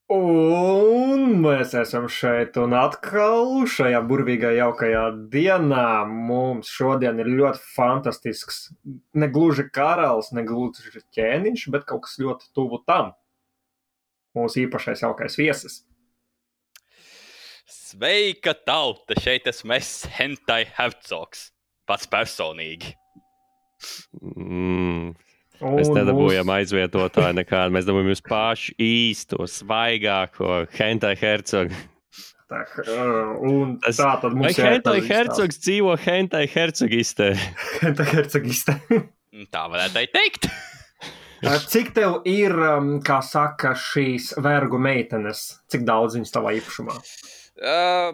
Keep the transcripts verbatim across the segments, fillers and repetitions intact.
Un mēs esam šeit un atkal šajā burvīgā jaukajā dienā mums šodien ir ļoti fantastisks, ne gluži karalis, ne gluži ķēniņš, bet kaut kas ļoti tuvu tam. Mūsu īpašais jaukais viesis. Sveika tauta, šeit esmu es, Hentai Hercogs, pats personīgi. Mm. Mēs nedabūjām mūs... aizvietotāju nekādu, mēs dabūjām jūs pašu īsto, svaigāko Hentai Hercogu. Tā, un tas, tā tad mums vai Hentai Hercogs dzīvo Hentai Hercogistē? Hentai Hercogistē. Tā varētu teikt. Cik tev ir, kā saka, šīs vergu meitenes? Cik daudz viņas tavā īpašumā? Uh,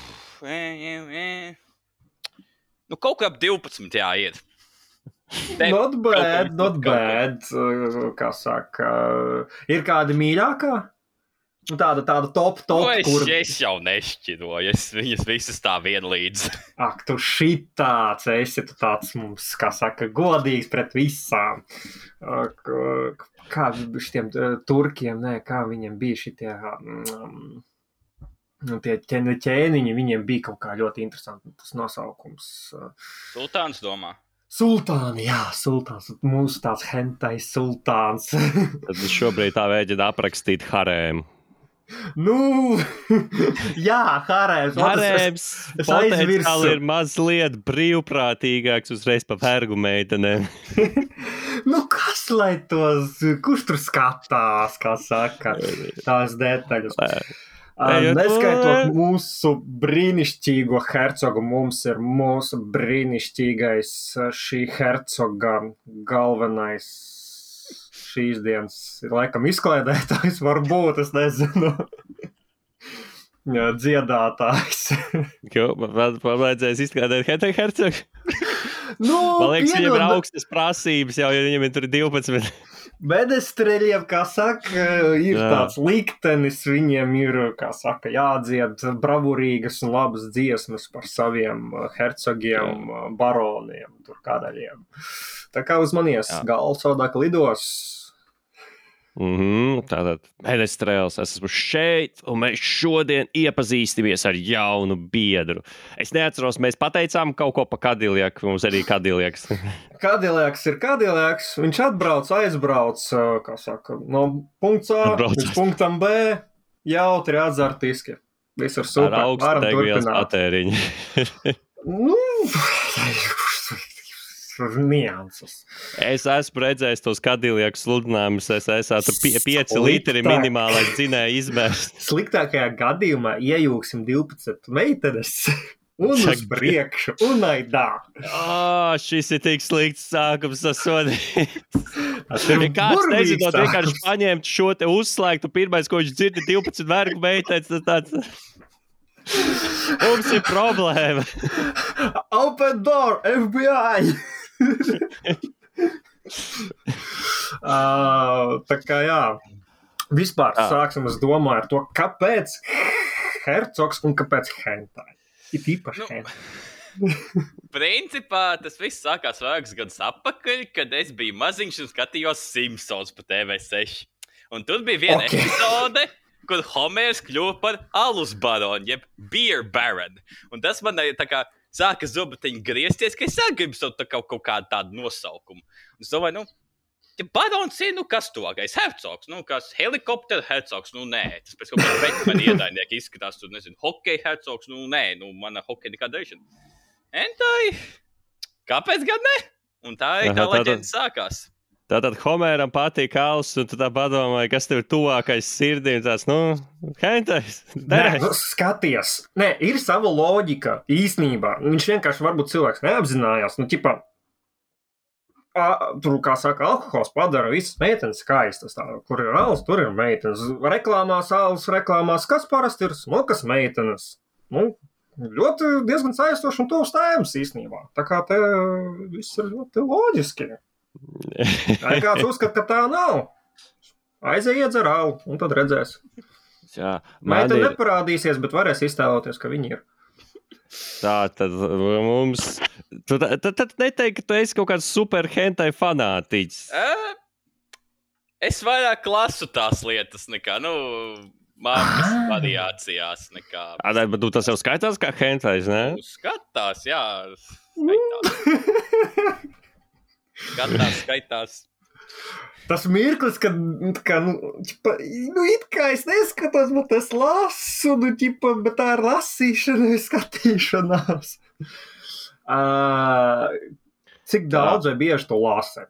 nu, kaut kā ap divpadsmit jā ir. Te, not bad, not bad, kā saka, ir kāda mīļākā? Nu, tāda, tāda top, top, nu, es, kur... es jau nešķiroju, es viņas visas tā vienlīdz. Ak, tu šitāds, esi tu tāds mums, kā saka, godīgs pret visām. Kā šitiem turkiem, nē, kā viņiem bija šitie, nu, tie ķēniņi, viņiem bija kaut kā ļoti interesanti tas nosaukums. Sultāns domā? Sultāni, jā, sultāns. Mūsu tāds hentai sultāns. Tad šobrīd tā mēģina aprakstīt harēmu. Nu, jā, harēms. Harēms potenciāli ir mazliet brīvprātīgāks uzreiz pa vergu meitenēm. Nu, kas lai tos, kurš tur skatās, kā saka, tās detaļas. Uh, neskaitot mūsu brīnišķīgo hercogu, mums ir mūsu brīnišķīgais šī hercoga galvenais šīs dienas, laikam izklaidētājs varbūt, es nezinu, dziedātājs. Ko, man vajadzēs izklaidēt Hentai Hercogu? Nu, man liekas, viņam ir augstas prasības jau, ja viņam ir tur divpadsmit. Bedestreļiem, kā saka, ir Jā. Tāds liktenis, viņiem ir, kā saka, jādzied bravurīgas un labas dziesmas par saviem hercogiem, Jā. Baroniem, tur kadaļiem. Tā kā uzmanies, galvasodāk lidos. Mm-hmm, tātad Menestrēls, es esmu šeit, un mēs šodien iepazīstamies ar jaunu biedru. Es neatceros, mēs pateicām kaut ko pa Kadiljaku, mums arī Kadiljaks. Kadiljaks ir Kadiljaks, viņš atbrauc, aizbrauc, kā saka, no punkta A līdz punktam B, jautri, atzartiski. Viss ir super, varam turpināt. Patēriņi. Nu, nianses. Es esmu redzējis tos Kadiljaku sludinājumus, es esmu pie, pieci litri minimālais dzinēja izmērs. Sliktākajā gadījumā iejūksim divpadsmit meitenes un uz priekšu, un aidā. Oh, šis ir tik slikts sākums sasodīt. Kāds nezinot vienkārši paņemt šo te uzslēgtu, pirmais, ko viņš dzird, ir divpadsmit vergu meitenes, tas tāds... Mums ir problēma. Open door, F B I! uh, tā kā jā, vispār ah. sāksim, es domāju ar to, kāpēc hercogs un kāpēc hentai. Ir īpaši nu, hentai. Principā tas viss sākās vairākus gadus atpakaļ, kad es biju maziņš un skatījos Simpsons pa T V seši. Un tur bija viena okay. epizode, kur Homērs kļuva par alus baronu, jeb beer baron. Un tas man tā kā sāka zobatiņi griezties, ka es gribu savu tā kaut, kaut kādu tādu nosaukumu. Un es domāju, nu, ja barons ir, nu, kas tuvākais? Hercogs, nu, kas helikopter hercogs, nu, nē. Tas pēc kaut kāda Batman iedainieki izskatās, tur, nezinu, hokej hercogs, nu, nē, nu, mana hokej nekā darīšana. Hentai, kāpēc gan ne? Un tā ir tā leģenda sākās. Tātad Homēram patīk alus, un tu tā padomāji, kas tev ir tuvākais sirdī, un tās, nu, hentais. Nē, nu, skaties. Nē, ir sava loģika, īsnībā. Viņš vienkārši varbūt cilvēks neapzinājās, nu, ķipa, a, tur, kā saka, alkohols padara visas meitenes skaistas, tā, kur ir alus, tur ir meitenes. Reklāmās alus, reklāmās, kas parasti ir smukas meitenes. Nu, ļoti diezgan saistoši un tuvs tēmas īsnībā. Tā kā te viss ir ļoti loģiski. Vai kāds uzskata, ka tā nav? Aiziet dzer alu, un tad redzēs. Jā, Meita ir... neparādīsies, bet varēs iztēloties, ka viņi ir. Tā, tad mums... Tu tad, tad neteikti, ka tu esi kaut kāds super hentai fanātiķis. Uh, es vairāk lasu tās lietas nekā, nu... mangas variācijās nekā. Ā, bet tu tas jau skaitās kā hentais, ne? Nu, skatās, jā. Skaitās. Skatās, skaitās. Tas mirklis, kad, ka, nu, ķipa, nu, it kā es neskatos, bet es lasu, nu, ķipa, bet tā ir lasīšana, ir skatīšanās. Uh, cik daudz vai bieži tu lasi?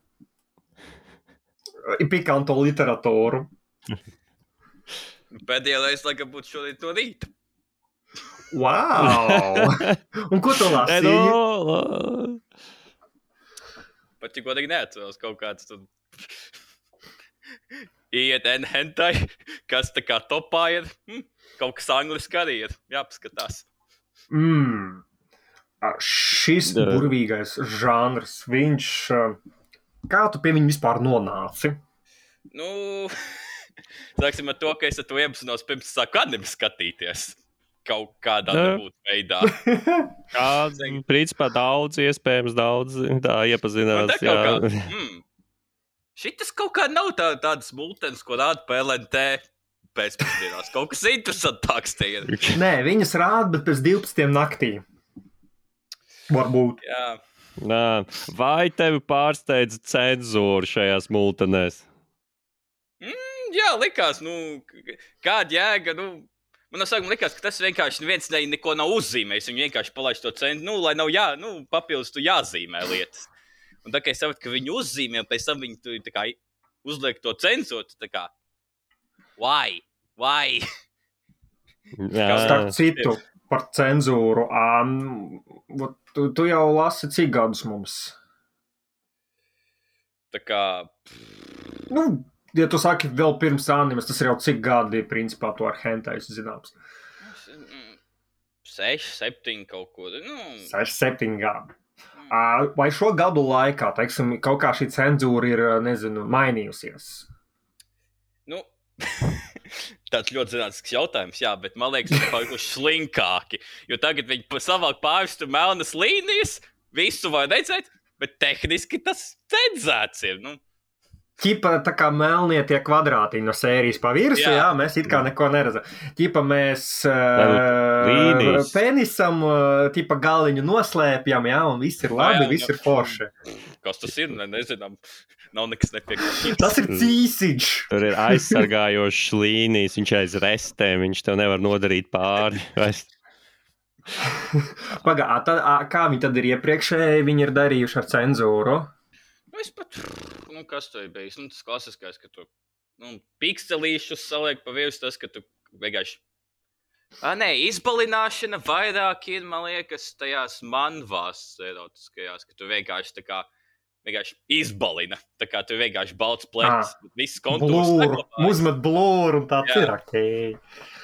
Ir pikanto literatūru. Pēdējā reize, laikam, būtu šodien no rīta. Wow! Un ko tu lasīji? No, Pat tik godīgi neatceros kaut kāds tur. Iet en hentai, kas tā kā topā ir. Hm, kaut kas angliski arī ir. Jāpaskatās. Mm. Šis Jā. burvīgais žanrs, viņš... Kā tu pie viņa vispār nonāci? Nu, sāksim ar to, ka es ar to iepazinos pirms sāku anime skatīties. Kaut kādā Jā. nebūtu veidā. kā, principā daudz, iespējams daudz, tā iepazinās. Un te kaut kā, mm, šitas kaut kā nav tā, tādas multenes, ko rāda P L N T pēcpusdienās. Kaut kas interesantāks te ir. Nē, viņas rāda, bet pēc divpadsmitiem naktī. Varbūt. Jā. Nā, vai tevi pārsteidz cenzūra šajās multenēs? Mm, jā, likās, nu, k- kāda jēga, nu, man no sākuma likās, ka tas vienkārši neviens ne, neko nav uzzīmējis, viņi vienkārši palaiž to cenzūru, nu, lai nav jā, nu, papildus tu jāzīmē lietas. Un tā kā es saprotu, ka viņi uzzīmē, un pēc tam viņi tu, tā kā uzliek to cenzūru, tā kā, why, why? Jā, Starp citu, par cenzūru. Um, tu, tu jau lasi cik gadus mums? Tā kā, Nu, ja tu saki vēl pirms animes, tas ir jau cik gadi, principā, to ar hentais zināms. mm, seši, septiņi kaut ko, nu, seši, septiņi gadi. Uh, vai šo gadu laikā, teiksim, kaut kā šī cenzūra ir, nezinu, mainījusies? nu, tāds ļoti zinātnisks jautājums, jā, bet man liekas, viņi palikuši slinkāki, jo tagad viņi pa- savāk pārvistu melnas līnijas, visu var redzēt, bet tehniski tas cenzēts ir, nu. Ķipa tā kā melnie tie kvadrātiņi no sērijas pa virsu, jā, Jā. jā mēs it kā neko neredzam. Ķipa mēs līnijas. uh, penisam uh, ķipa galiņu noslēpjam, jā, un viss ir labi, Jā, jā, viss jā. ir forši. Kas tas ir, ne, nezinām, nav nekas nepiekāpīgs. Tas ir cīsiņš. tur ir aizsargājošs līnijas, viņš aiz restēm, viņš tev nevar nodarīt pāri. Vairs. Pagā, tad, ā, kā viņi tad ir iepriekšēji, viņi ir darījuši ar cenzūru? Nu, es pat, nu, kas to ir bijis? Nu, tas klasiskais, ka tu, nu, pikselīšus saliek pa virs, tas, ka tu vienkārši... Ā, nē, izbalināšana vairāk ir, man liekas, tajās manvās erotiskajās, ka tu vienkārši tā kā, vienkārši izbalina. Tā kā tu vienkārši balts plēks, viss kontūrs Blūru, saglabājas. uzmet blūru un tāds Jā. ir, okei.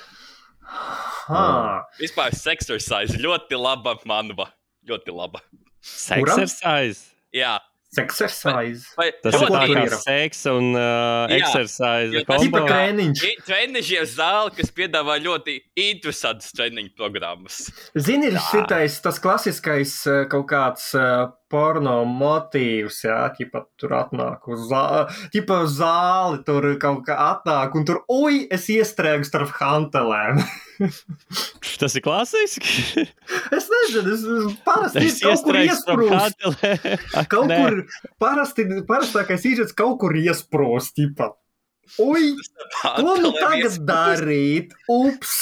Ha, Vispār sexercise ļoti laba manva. Ļoti laba. Sexercise. Jā. exercise. Vai, Tas Ko ir tā tur kā ir? seks un uh, Jā. exercise Jo tas Ķipa kombo. treniņš. Trenižie zāli, kas piedāvā ļoti interesantas treniņu programmas. Zini, ir šitais, tas klasiskais eh, kaut kāds eh, porno motīvs, jā, ķipa tur atnāk uz zāli, ķipa uz zāli tur kaut kā atnāk, un tur, ui, es iestrēgu starp hantelēm. Tas ir klasiski. Es nezinu, es es parasti Es kaut kur iestrēgstu starp iesprūst. hantelēm. Kaut Nē. kur, parasti, parastākais īžets kaut kur iesprūst, ķipa. Ui, ko nu tagad darīt? Ups!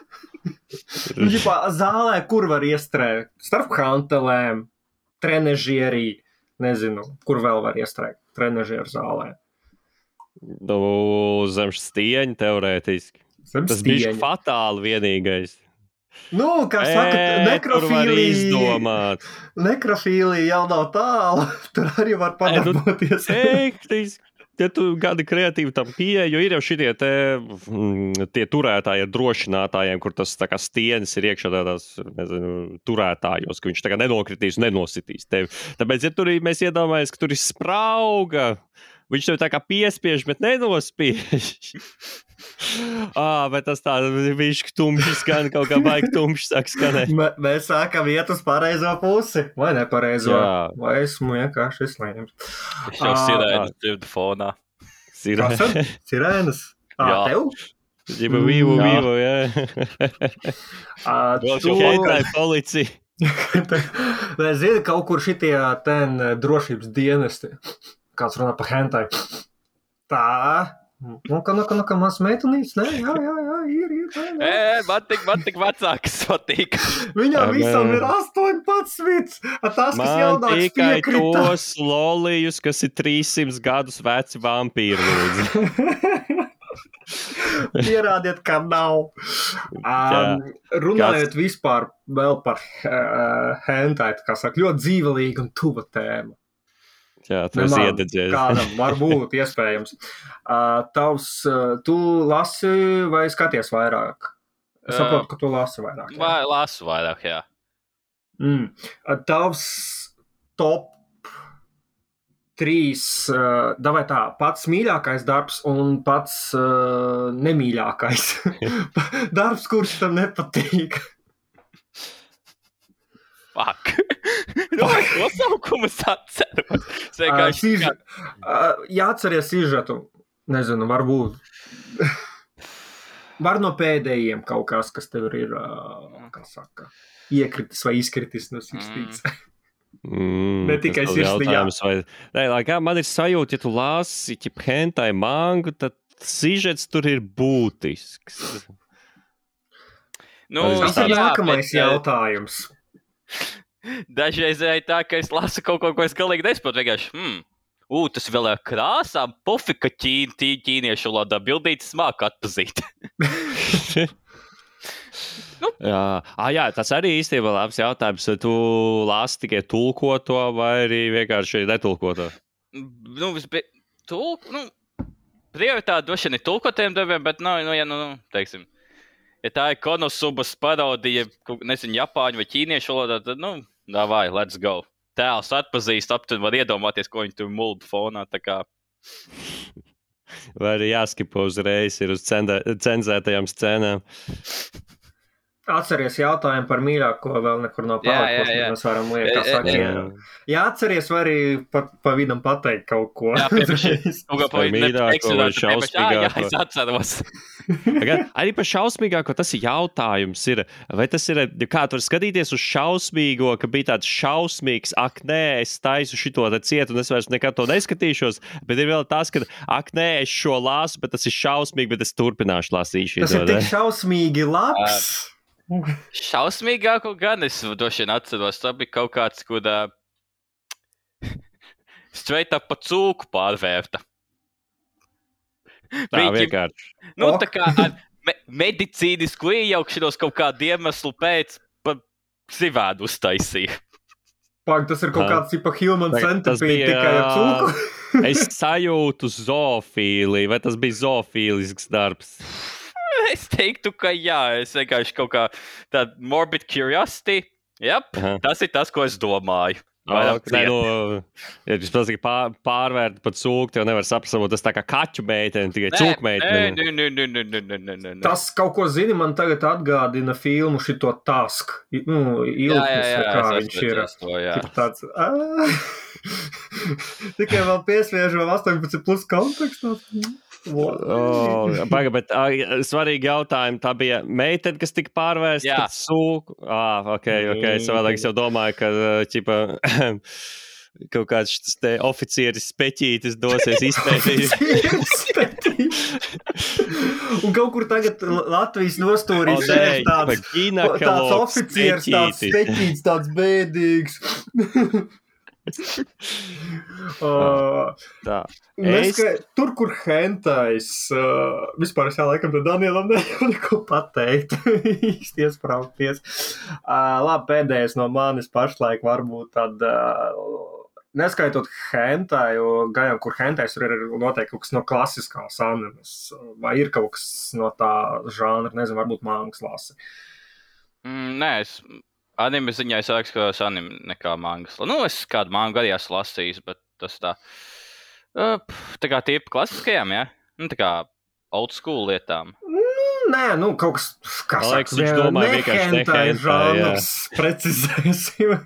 Nu, ģipā, zālē, kur var iestrēgt? Starp hantelēm, trenežierī, nezinu, kur vēl var iestrēgt trenežieru zālē. Nu, zem stieņa teorētiski. Zem Tas bija stieņa. fatāli vienīgais. Nu, kā saka, Ē, tur var nekrofīlija, izdomāt. nekrofīlija jau nav tālu, tur arī var padarboties. Teiktiski. Ja tu gadi kreatīvi tam pieeja, jo ir jau šitie te, mm, tie turētāji ar drošinātājiem, kur tas tā kā stienis ir iekšā tādās, nezinu, turētājos, ka viņš tā kā nenokritīs, nenositīs tevi. Tāpēc, ja tur ir, mēs iedomājamies, ka tur ir sprauga, viņš tev tā kā piespiež, bet nenospiež. Ā, bet tas tā, viņš tumši skan, kaut kā baigi tumši sāk skanēt. M mēs sākam iet uz pareizo pusi, vai nepareizo? Jā. Vai esmu vienkārši slims? Es jau Ā, sirēnu dzirdu fonā. Ir, Kas tad? Sirēnas? Ā, Jā. tev? Ģipa vivu, vivu, jā. Uh, tu... Hentai policija. Es zinu, kaut kur šitie ten drošības dienesti. Kāds runā par hentai. Tā. Nu, ka, nu, ka, nu, ka maz meitenīts, ne? Jā, jā, jā, ir, ir. Jā, jā. E, man tik, man tik vecāks patīk. Viņam visam ir astoņpadsmit. Tas, kas jaunāks tikai piekrita. Tos lolijus, kas ir trīssimts gadus veci vampīri, lūdzu. Pierādiet, ka nav. Um, runājot Kāds... vispār vēl par uh, hentai, kā saka, ļoti dzīvelīga un tuva tēma. Jā, tu esi iededzies. Kādam varbūt iespējams. Uh, tavs, uh, tu lasi vai skaties vairāk? Es saprotu, ka tu lasi vairāk. Jā. Vai, lasu vairāk, jā. Mm. Uh, tavs top trīs, uh, davai tā, pats mīļākais darbs un pats uh, nemīļākais darbs, kurš tam nepatīk. Fuck. Nu, nosaukumus atceros. Uh, sižet, uh, jāatceries sižetu. Nezinu, varbūt. Var no pēdējiem kaut kas, kas tev ir, uh, kā saka, iekritis vai izkritis no sirstītes. Mm, ne tikai sirsnījā. Vai... Nē, lai kā man ir sajūta, ja tu lāsi hentai mangu, tad sižets tur ir būtisks. Nu, tas ir nākamais bet... jautājums. Dažreiz ir tā, ka es lasu kaut ko, ko es galīgi nesaprotu. Vienkārši, hmm, ū, tas vēl ar krāsām, pufi, ka ķīn, tī, ķīniešu valodā bildītas māk atpazīt. nu. Jā. Ah, jā, tas arī īstenībā labs jautājums. Tu lasi tikai tulkoto vai arī vienkārši netulkoto? Nu, visbie... Tulk... Nu, prioritāte droši vien ir tulkotiem darbiem, bet, nu, nu, ja, nu, teiksim, ja tā ir Konosubas parodija, nezinu, japāņu vai ķīniešu valodā, tad, nu, davai, let's go. Tēls atpazīst, aptuveni var iedomāties, ko viņi tur mulda fonā, tā kā. Vai arī jāskipo uzreiz ir uz cendē, cenzētajām scēnām. Atceries jautājumu par mīļāko, vēl nekur nav palikuši, jā, jā, jā. Mēs varam liek, kā saka, jā. Jā, atceries, vai arī pa, pa vidam pateikt kaut ko. Jā, piepaši, kaut ko par mīļāko vai šausmīgāko. Jā, jā, es atceros. Arī par šausmīgāko tas ir jautājums ir, vai tas ir, kā tu vari skatīties uz šausmīgo, ka bija tāds šausmīgs, ak nē, es taisu šito te cietu un es vairs nekad to neskatīšos, bet ir vēl tas, ka ak nē, es šo lasu, bet tas ir šausmīgi, bet es turpināšu lasīt šito. Tas ir tik šausmīgi labs. Šausmīgāko gan es droši vien atceros, tā bija kaut kāds, kur uh, straight up pa cūku pārvērta. Tā Viņi, vienkārši. Nu, tā kā ar me- medicīnisku iejaukšanos kaut kādu iemeslu pēc pa sivēdu uztaisīja. Pag, tas ir kaut kāds tipa human centipede tikai ar cūku. Es sajūtu zoofīliju, vai tas bija zoofīlisks darbs? Es teiktu, ka jā, es vienkārši kaut kā tāda morbid curiosity. Jep, Aha. Tas ir tas, ko es domāju. Oh, nē, nu, ja jūs pilsīgi pār, pārvērt pat cūku, tev nevar saprast, tas tā kā kaķu meiteni, tikai cūku meiteni. Nē, nē, nē, nē, nē, nē, nē. Tas kaut ko zini, man tagad atgādina filmu šito Task. Nu, ilgnes, jā, jā, jā, kā viņš ir. To, tāds, tikai vēl piesviež vēl astoņpadsmit plus kontekstā. Oh, paga, bet uh, svarīgi jautājumi. Tā bija meitene, kas tika pārvērsta pret sūku. Ah, ok, ok. Savādāk es jau domāju, ka ķipa, kaut kāds šis te oficieris speķītis dosies izpētīt. Un kaut kur tagad Latvijas nostūrī oh, sēž tāds, tāds oficieris, tāds speķītis, tāds bēdīgs. uh, tā. Es... Ka, tur, kur hentais, uh, vispār es jā, laikam, tad Danielam nevar neko pateikt, īsti iespraukties. Uh, labi, pēdējais no manis pašlaik varbūt tad, uh, neskaitot hentai, jo gājām, kur hentais tur ir noteikti kaut kas no klasiskās animes, vai ir kaut kas no tā žanra, nezinu, varbūt mangas lasi. Mm, nē, es... Anime ziņā es saku, ka es anime nekā mangas. Nu, es kādu mangu arī esmu lasījis, bet tas tā, uh, tā kā tie klasiskajām, ja? Nu, tā kā old school lietām. Nē, nu, kaut kas, kā saka, nehentai žanrs, precizēsim.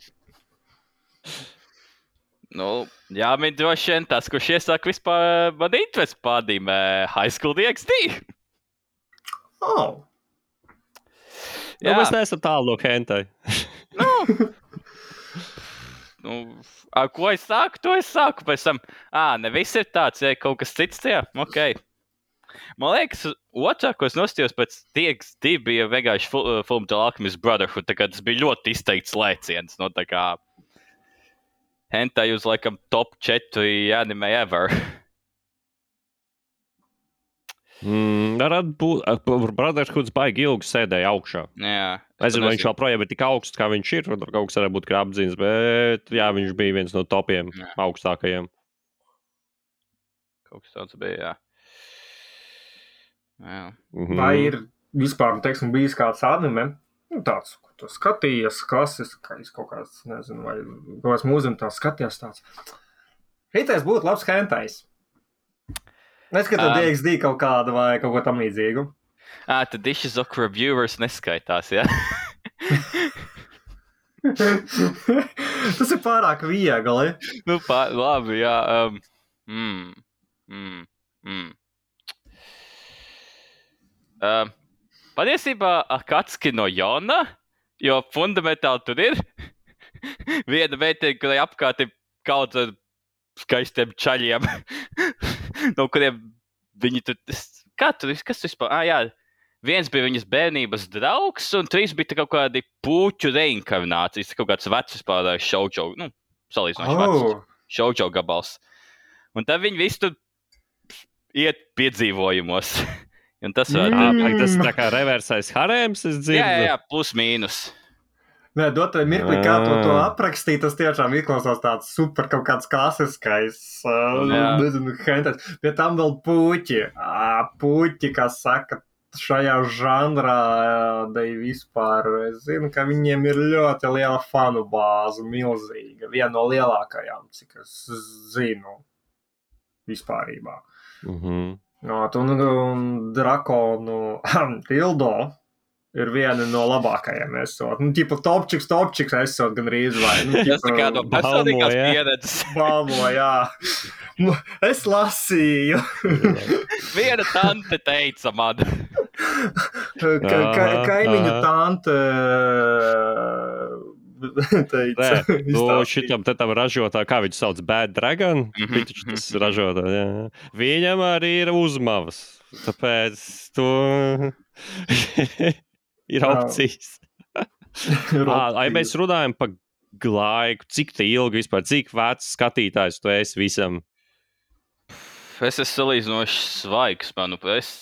Nu, jā, man droši vien tas, kurš iesāk vispār man interesi pārdīmē High School D X D. Oh. Nu, mēs neesam tālu no hentai. Nu, nu, a, ko es saku, to es saku pēc tam. Ā, ne viss ir tāds, ja kaut kas cits tajā, ok. Man liekas, otrā, ko es nostījos pēc T X D bija vienkārši Fullmetal The Alchemist Brotherhood, tā kā tas bija ļoti izteikts lēciens, no tā kā hentai uz laikam top četri anime ever. Mm, varētu būt, Brotherhoods baigi ilgi sēdēja augšā. Jā. Nezinu, vai viņš joprojām ir tik augsts, kā viņš ir, kaut kas varētu būt krāpdzīns, bet jā, viņš bija viens no topiem jā. augstākajiem. Kaut kas tāds bija, jā. Jā. Mm-hmm. Vai ir vispār, teiksim, bijis kāds anime, nu tāds, ko tu skatījies, klasiskais kaut kāds, nezinu, vai kaut kāds mūzim tā skaties tāds. Šitais būtu labs hentais. Neskatāt um, D X D kaut kādu vai kaut ko tam līdzīgu. Ā, tad Ishizoku Reviewers neskaitās, jā? Tas ir pārāk viegli. Nu, pār, labi, jā. Um, mm, mm, mm. Uh, patiesībā Akatsuki no Jona, jo fundamentāli tur ir viena meitene, kurai apkārt ir kaut ar skaistiem čaļiem, no kuriem viņi tur, kā tur, kas vispār, ah jā, viens bija viņas bērnības draugs, un trīs bija kaut kādi puķu reinkarnācijas, kaut kāds vecs vispār šauģo, nu, salīdzinoši oh. vecs šauģo gabals. Un tad viņi visi tur iet piedzīvojumos. Un tas var mm. būt tas tā kā reversais harēms, es dzirdu. Jā, jā, jā, plus mīnus. Nē, dot vai mirkli, kā to, to aprakstīt, tas tiešām izklausās tāds super kaut kāds klasiskais, uh, nezinu, hentais. Pie tam vēl puķi, ā, puķi, kas saka, šajā žanrā, dai vispār, es zinu, ka viņiem ir ļoti liela fanu bāze, milzīga, viena no lielākajām, cik es zinu, vispārībā. Mhm. No, un, un Drakonu Tildo ir viena no labākajiem esot. Nu, tipa topčiks, topčiks esot gan rīz vai. Nu, tipa, tas tā kā no personīgās pieredzes. Balmo, jā. Es lasīju. Viena tante teica man. ka, ka, kaimiņa tante teica. Nē, nu šitam te tam ražotā, kā viņu sauc, Bad Dragon? Mm-hmm. Viņš tas ražotā, jā. Viņam arī ir uzmavas, tāpēc tu ir opcijas. Ai, mēs runājam par laiku, cik te ilgi vispār, cik vecs skatītājs tu esi visam? Es esmu salīdzinoši svaigs, manuprāt, es...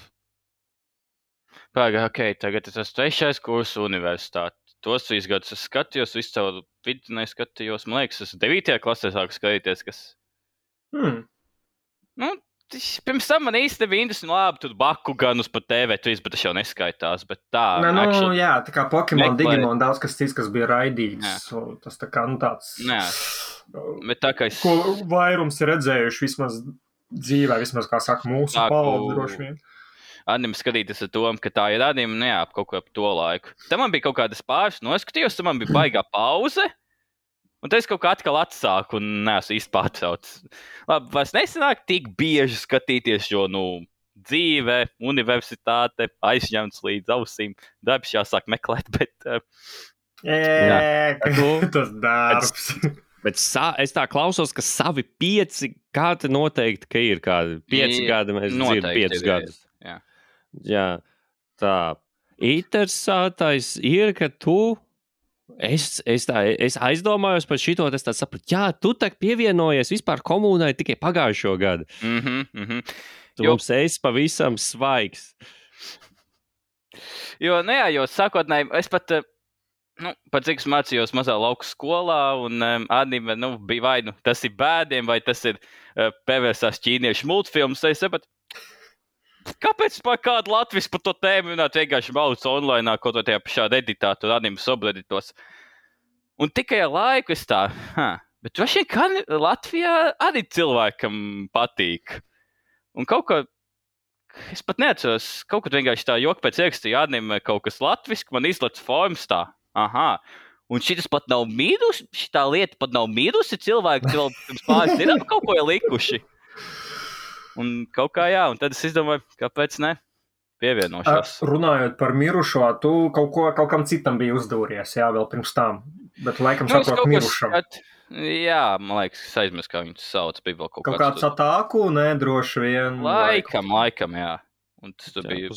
Pagā, ok, tagad es esmu trešais kursu universitāti. Tos trīs gadus es skatījos, visu caur vidinē skatījos. Man liekas, es devītajā klasē sāku skatīties, kas... Hmm. Nu, pirms tam man īsti nebija interesanti, nu labi, tur Bakuganus pa T V trīs, bet tas jau neskaitās, bet tā... Nē, nu, actually, jā, tā kā Pokemon, meklē... Digimon, daudz kas cits, kas bija raidīts. Tas tā kā, nu, tāds... Nē, bet tā kā es... Ko vairums ir redzējuši vismaz dzīvē, vismaz, kā saka, mūsu Tāku... pavaldu droši vien. Anime skatīties ar domu, ka tā ir anime, ne ap kaut ko ap to laiku. Tam man bija kaut kādas pāris noskatījos, tam man bija baigā pauze, un tad es kaut kā atkal atsāku un neesmu īsti pārtraucis. Labi, vairs nesanāk tik bieži skatīties, jo, nu, dzīve, universitāte, aizņemts līdz ausīm, darbs jāsāk meklēt, bet... Uh, Ē, tas darbs. Bet, bet sa, es tā klausos, ka savi pieci gadi noteikti, ka ir kādi pieci gadi, mēs dzirdam piecus gadus. Jā. Jā, tā interesantais ir, ka tu, es, es, tā, es aizdomājos par šito, es tā sapratu, jā, tu tā pievienojies vispār komunai tikai pagājušo gadu. Mhm, mhm. Tu jo... mums esi pavisam svaigs. Jo, nu jā, jo sākotnēji, es pat, nu, pat cik es mācījos mazā lauku skolā, un um, anime, nu, bija vai, nu, tas ir bēdiem, vai tas ir uh, pievērsās ķīniešu multfilms, es sapratu, kāpēc par kādu Latvijas par to tēmu runāt vienkārši mauc online, kaut vai tajā pašā reditā, tur anime subredditos. Un tikai ar laiku es tā, ha, bet droši vien, ka Latvijā arī cilvēkam patīk. Un kaut kā, es pat neatceros, kaut kad vienkārši tā joka pēc ierakstīja anime kaut kas latviski, man izlec formas tā, aha. Un šitas pat nav mīrusi, šitā lieta pat nav mīrusi, cilvēki vēl pirms pāris dienām kaut ko ir likuši. Un kaut kā jā, un tad es izdomāju, kāpēc ne? pievienošos. Runājot par mirušo, tu kaut, ko, kaut kam citam bija uzdūries, jā, vēl pirms tam. Bet laikam Nu, es saprot kaut ko mirušam. skat- Jā, man liekas, es aizmirsu, kā viņus sauc. Bija vēl kaut, Kaut kāds kāds atāku, nē, droši vien. Laikam, laikam, jā. Un tas tur bija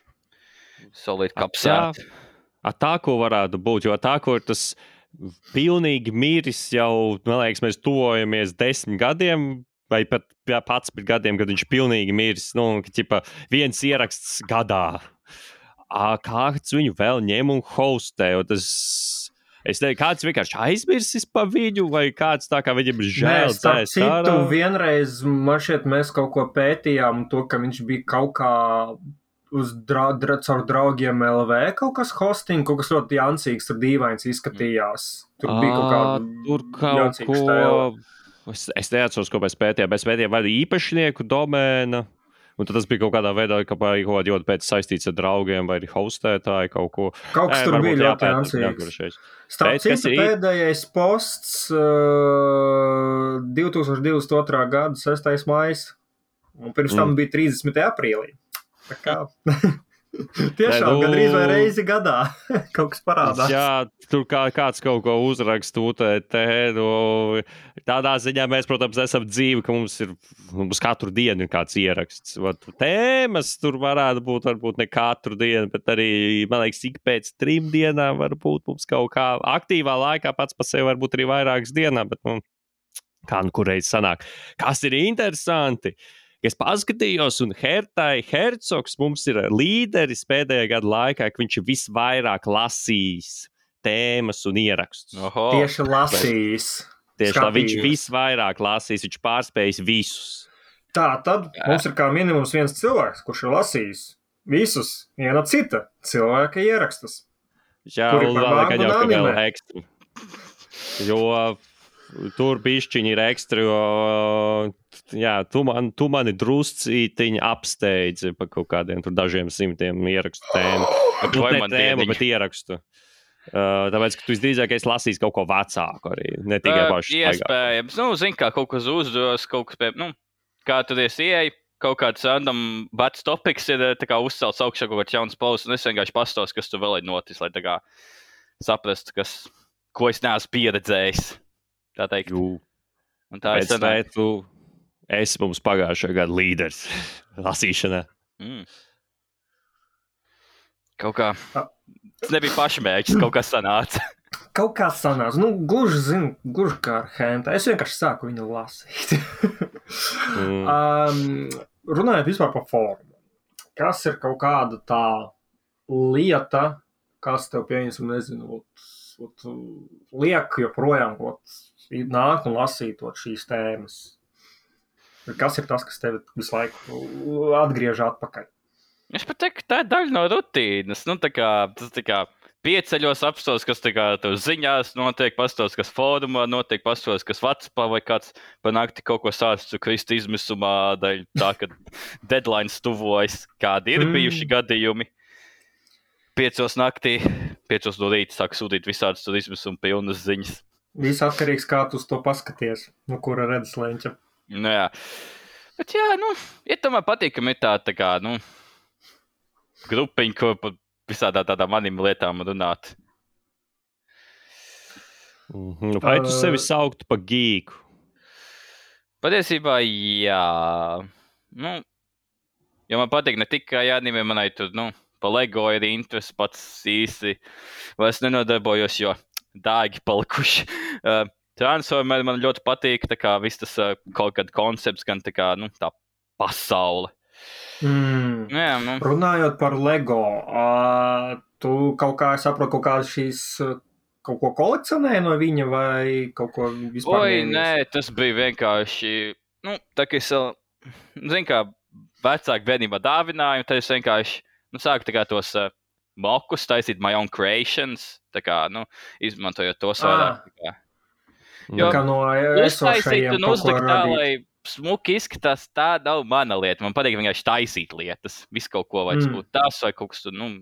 solīti kapsēt. Tā, ko varētu būt, jo tā, ko ir tas pilnīgi miris jau, man liekas, mēs tuvojamies desmit gadiem, vai pat pats pēc gadiem, kad viņš pilnīgi miris, nu, ka, ķipa, viens ieraksts gadā. Kāds viņu vēl ņem un hostē, jo tas... Es nezinu, kāds vienkārši aizmirsis pa viņu, vai kāds tā kā viņam žēl dzēst ārā. Nē, citu vienreiz, man šeit mēs kaut ko pētījām, to, ka viņš bija kaut kā uz dra, dra, caur draugiem L V, kaut kas hosting, kaut kas ļoti jancīgs, tur dīvains izskatījās. Tur bija kaut kāda tur kaut ko... Es, es neatceros, ko mēs pētījām. Mēs pētījām vai īpašnieku domēna. Un tad tas bija kaut kādā veidā, ka kaut kādā ļoti pēc saistīts ar draugiem vai hostētāji kaut ko. Kaut kas Nē, tur bija ļoti jancīgs. Starp citu pēdējais posts uh, divtūkstoš divdesmit otrā gada sestais maijs. Un pirms tam mm. bija trīsdesmitajā aprīlī. Tā kā... Tiešām, ne, nu, gandrīz vai reizi gadā kaut kas parādās. Jā, tur kā, kāds kaut ko uzrakst, te, nu, tādā ziņā mēs, protams, esam dzīvi, ka mums ir, mums katru dienu ir kāds ieraksts. Vat, tēmas tur varētu būt, varbūt ne katru dienu, bet arī, man liekas, ik pēc trim dienām varbūt mums kaut kā aktīvā laikā pats pa sevi varbūt arī vairākas dienā, bet, nu, kā nu kurreiz sanāk. Kas ir interesanti? Es paskatījos, un Hertai Hercogs mums ir līderis pēdējā gada laikā, ka viņš ir visvairāk lasījis tēmas un ierakstus. Oho. Tieši lasījis. Tieši tā, viņš visvairāk lasījis, viņš pārspējis visus. Tā, tad mums ir kā minimums viens cilvēks, kurš ir lasījis visus viena cita cilvēka ierakstus. Jā, un vēl nekad jau, ka vēl ekstra. Jo... Tur bišķiņi ir ekstra, jo jā, tu, man, tu mani druscītiņi apsteidzi pa kaut kādiem tur dažiem simtiem ierakstu tēmu. Nu, ne tēmu, bet ierakstu. Uh, tāpēc, ka tu visdrīzākais lasīs kaut ko vecāku arī, ne tikai uh, pašu iespējams. Nu, zin kā, kaut kas uzdos, kaut kas, pie, nu, kā tu ies ieeja, kaut kāds random vecs topiks ir tā kā uzcelts augšā kaut kāds jauns posts, un es vienkārši pastos, kas tu vēl ir notis, lai tā kā saprastu, kas, ko es neesmu pieredzējis. Tā teikt. Jū. Un tā Pēc tā tu esi mums pagājušajā gada līderis lasīšanā. Mm. Kaut kā, tas nebija pašmērķis, kaut kā sanāca. Kaut kā sanāca. Nu, gluži zinu, gluži kā ar Henta. Es vienkārši sāku viņu lasīt. mm. um, runājot vispār par formu. Kas ir kaut kāda tā lieta, kas tev pieņemsim, nezinu, ot, ot, liek joprojām ot, nāk un lasīt šīs tēmas. Kas ir tas, kas tevi visu laiku atgriež atpakaļ? Es pat teiktu, tā ir daļa no rutīnas. Nu, tā kā, tas tā kā pieceļos apstos, kas tā kā tev ziņās notiek, pastos, kas fórumā notiek, pastos, kas Whatsappā vai kāds pa nakti kaut ko sāc krist izmisumā, daļ tā, ka deadlines tuvojas, kādi ir mm. bijuši gadījumi. Piecos naktī, piecos no rīta sāk sūtīt visādas tur izmisuma pilnas ziņas. Viss atkarīgs, kā tu uz to paskaties, no kura redzes leņķa. Nu jā, bet jā, nu, ja tomēr patīk, ka ir tā, tā kā, nu, grupiņa, ko par visādā tādā manīm lietām runāt. Mm-hmm. Vai tu sevi sauktu pa gīku? Patiesībā, jā. Nu, jo man patīk ne tikai anime, manai tur, nu, pa Lego ir interesi pats īsti. Vairs nenodarbojos, jo dāgi palikuši. Uh, Transformeri man ļoti patīk, tā kā viss tas uh, kaut kāds koncepts, gan tā kā, nu, tā pasaule. Mm. Jā, nu. Runājot par Lego, uh, tu kaut kā saproti, kaut kā šīs, uh, kaut ko kolekcionēji no viņa vai kaut ko vispār? Oi, nē, tas bija vienkārši, nu, tā kā es, zin kā, vecāki bērnībā dāvināju, tad es vienkārši, nu, sāku tā kā tos uh, mokus taisīt my own creations, tā kā, nu, izmantojot tos ah. vairāk, tā kā. Jo, kā no esošajiem un uzlikt tā, lai smuki izskatās, tā nav mana lieta. Man patīk vienkārši taisīt lietas. Visu kaut ko vajag mm. būt tas vai kaut kas tur, nu,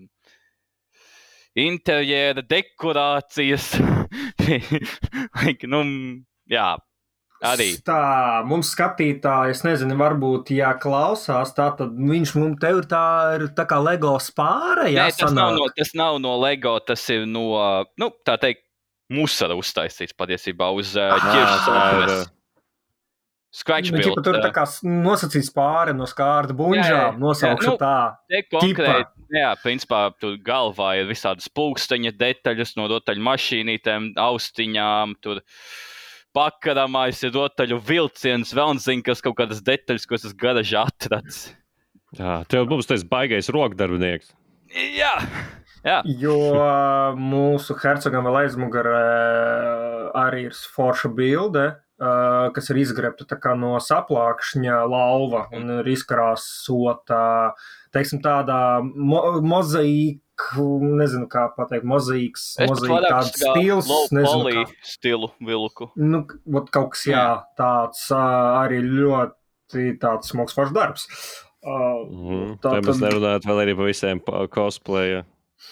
interjera, dekorācijas. like, nu, jā. Arī. Tā, mums skatītāji, es nezinu, varbūt, ja klausās, tā tad viņš mums tev ir tā, ir tā kā Lego spāra, jā, Nē, tas nav, no, tas nav no Lego, tas ir no, nu, tā teikt, musara uztaisīts patiesībā uz uh, ķiršas autores. Scratch nu, build. Ķipa, tur tā kā nosacīts pāri no skārta buņžām, nosaukšu nu, tā. Te konkrēti, jā, principā, tur galvā ir visādas pulksteņa detaļas no rotaļu mašīnītēm, austiņām, tur pakaramais ir rotaļu vilciens, vēl zin, kas kaut kādas detaļas, ko es esmu garažā atrads. Jā, tev mums tas baigais rokdarbinieks. Jā, jā. Jo mūsu hercogam vēl aizmugurē arī ir forša bilde, kas ir izgrebta tā kā no saplākšņa lauva un ir izkrāsota, teiksim, tādā mo mozaīku, nezinu kā pateikt, mozaīks, mozaīka tāds stils, nezinu kā. Stilu vilku. Nu, ot kaut kas, jā, tāds arī ļoti tāds smogs foršs darbs. Mm, tā mēs tad... nerunājot vēl arī pa visiem cosplaya.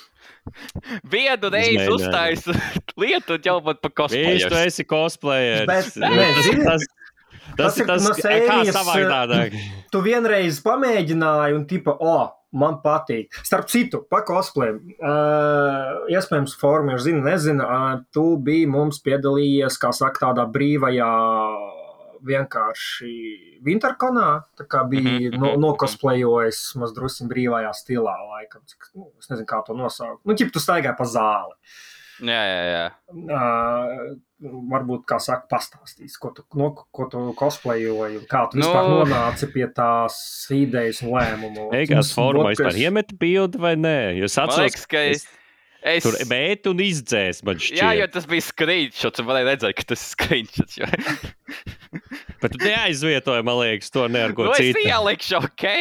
Vienu reizi uztaisu lietu un jau pat pa cosplayers. Viņš tu esi cosplayer. Bet, ne, zini, tas, tas, tas ir tas, no sērijas, kā savādāk. Tu vienreiz pamēģināji un tipa, o, man patīk. Starp citu, pa cosplayiem, uh, iespējams, formu, ja zini, nezinu, uh, tu biji mums piedalījies, kā saka, tādā brīvajā vienkārši Winterconā, tā kā bija no, nokosplayojis maz drusim brīvajā stilā, laikam, cik, nu, es nezinu, kā to nosaukt. Nu, ķip, tu staigāji pa zāli. Jā, jā, jā. Uh, varbūt, kā saka, pastāstīs, ko tu, no, ko tu cosplayoji un kā tu vispār no... nonāci pie tās idejas un lēmumu. Eikās formā vispār iemeti bildi vai nē? Jūs atceros, liekas, ka es... Es... Tur mēt un izdzēs, man šķiet. Jā, jo tas bija screenshots, un varēja redzēt, ka tas ir screenshots. Jo... Bet tu neaizvietoji, man liekas, to ne ar ko nu, citu. Nu, es ielikšu,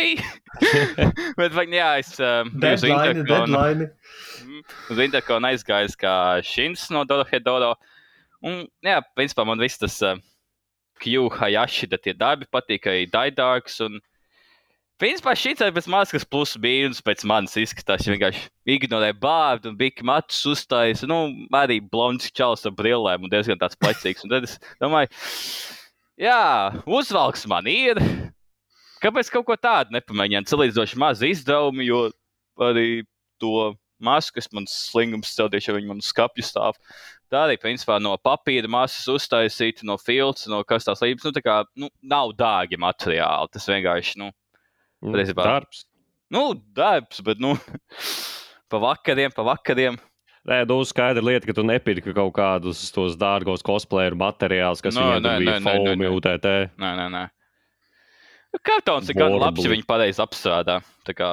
ok. Bet, vai, jā, es uh, biju uz Interconu. Uz Interconu aizgājis kā Shins no Dorohedoro. Un, jā, principā, man viss tas uh, Q, Hayashi, tie darbi patīk, arī Daidarks, un principā šīs ir pēc maskas plus mīnus pēc manas izskatās. Ja vienkārši ignorē bārdu un bika matus uzstājas. Nu, arī blonds čalis ar brillēm un diezgan tāds plecīgs. Un tad es domāju, jā, uzvalks man ir. Kāpēc kaut ko tādu nepamēģināt? Salīdzoši maz izdevumi, jo arī to maskas man slingums celdieši, ja viņi man uz skapju stāv. Tā arī, principā, no papīra masas uztaisīta, no filca, no kastās lības. Nu, tā kā, nu, nav dārgi materiāli. Tas vienkārši, nu, Mm, Prezībā. darbs. Nu, darbs, bet, nu, pa vakariem, pa vakariem. Nē, nu, skaidra lieta, ka tu nepirki kaut kādus tos dārgos cosplayeru materiālus, kas no, viņiem nē, bija nē, foami, nē, U T T. Nē, nē, nē. Kartons ir gan labs, ja viņi pareizi apstrādā. Tā kā.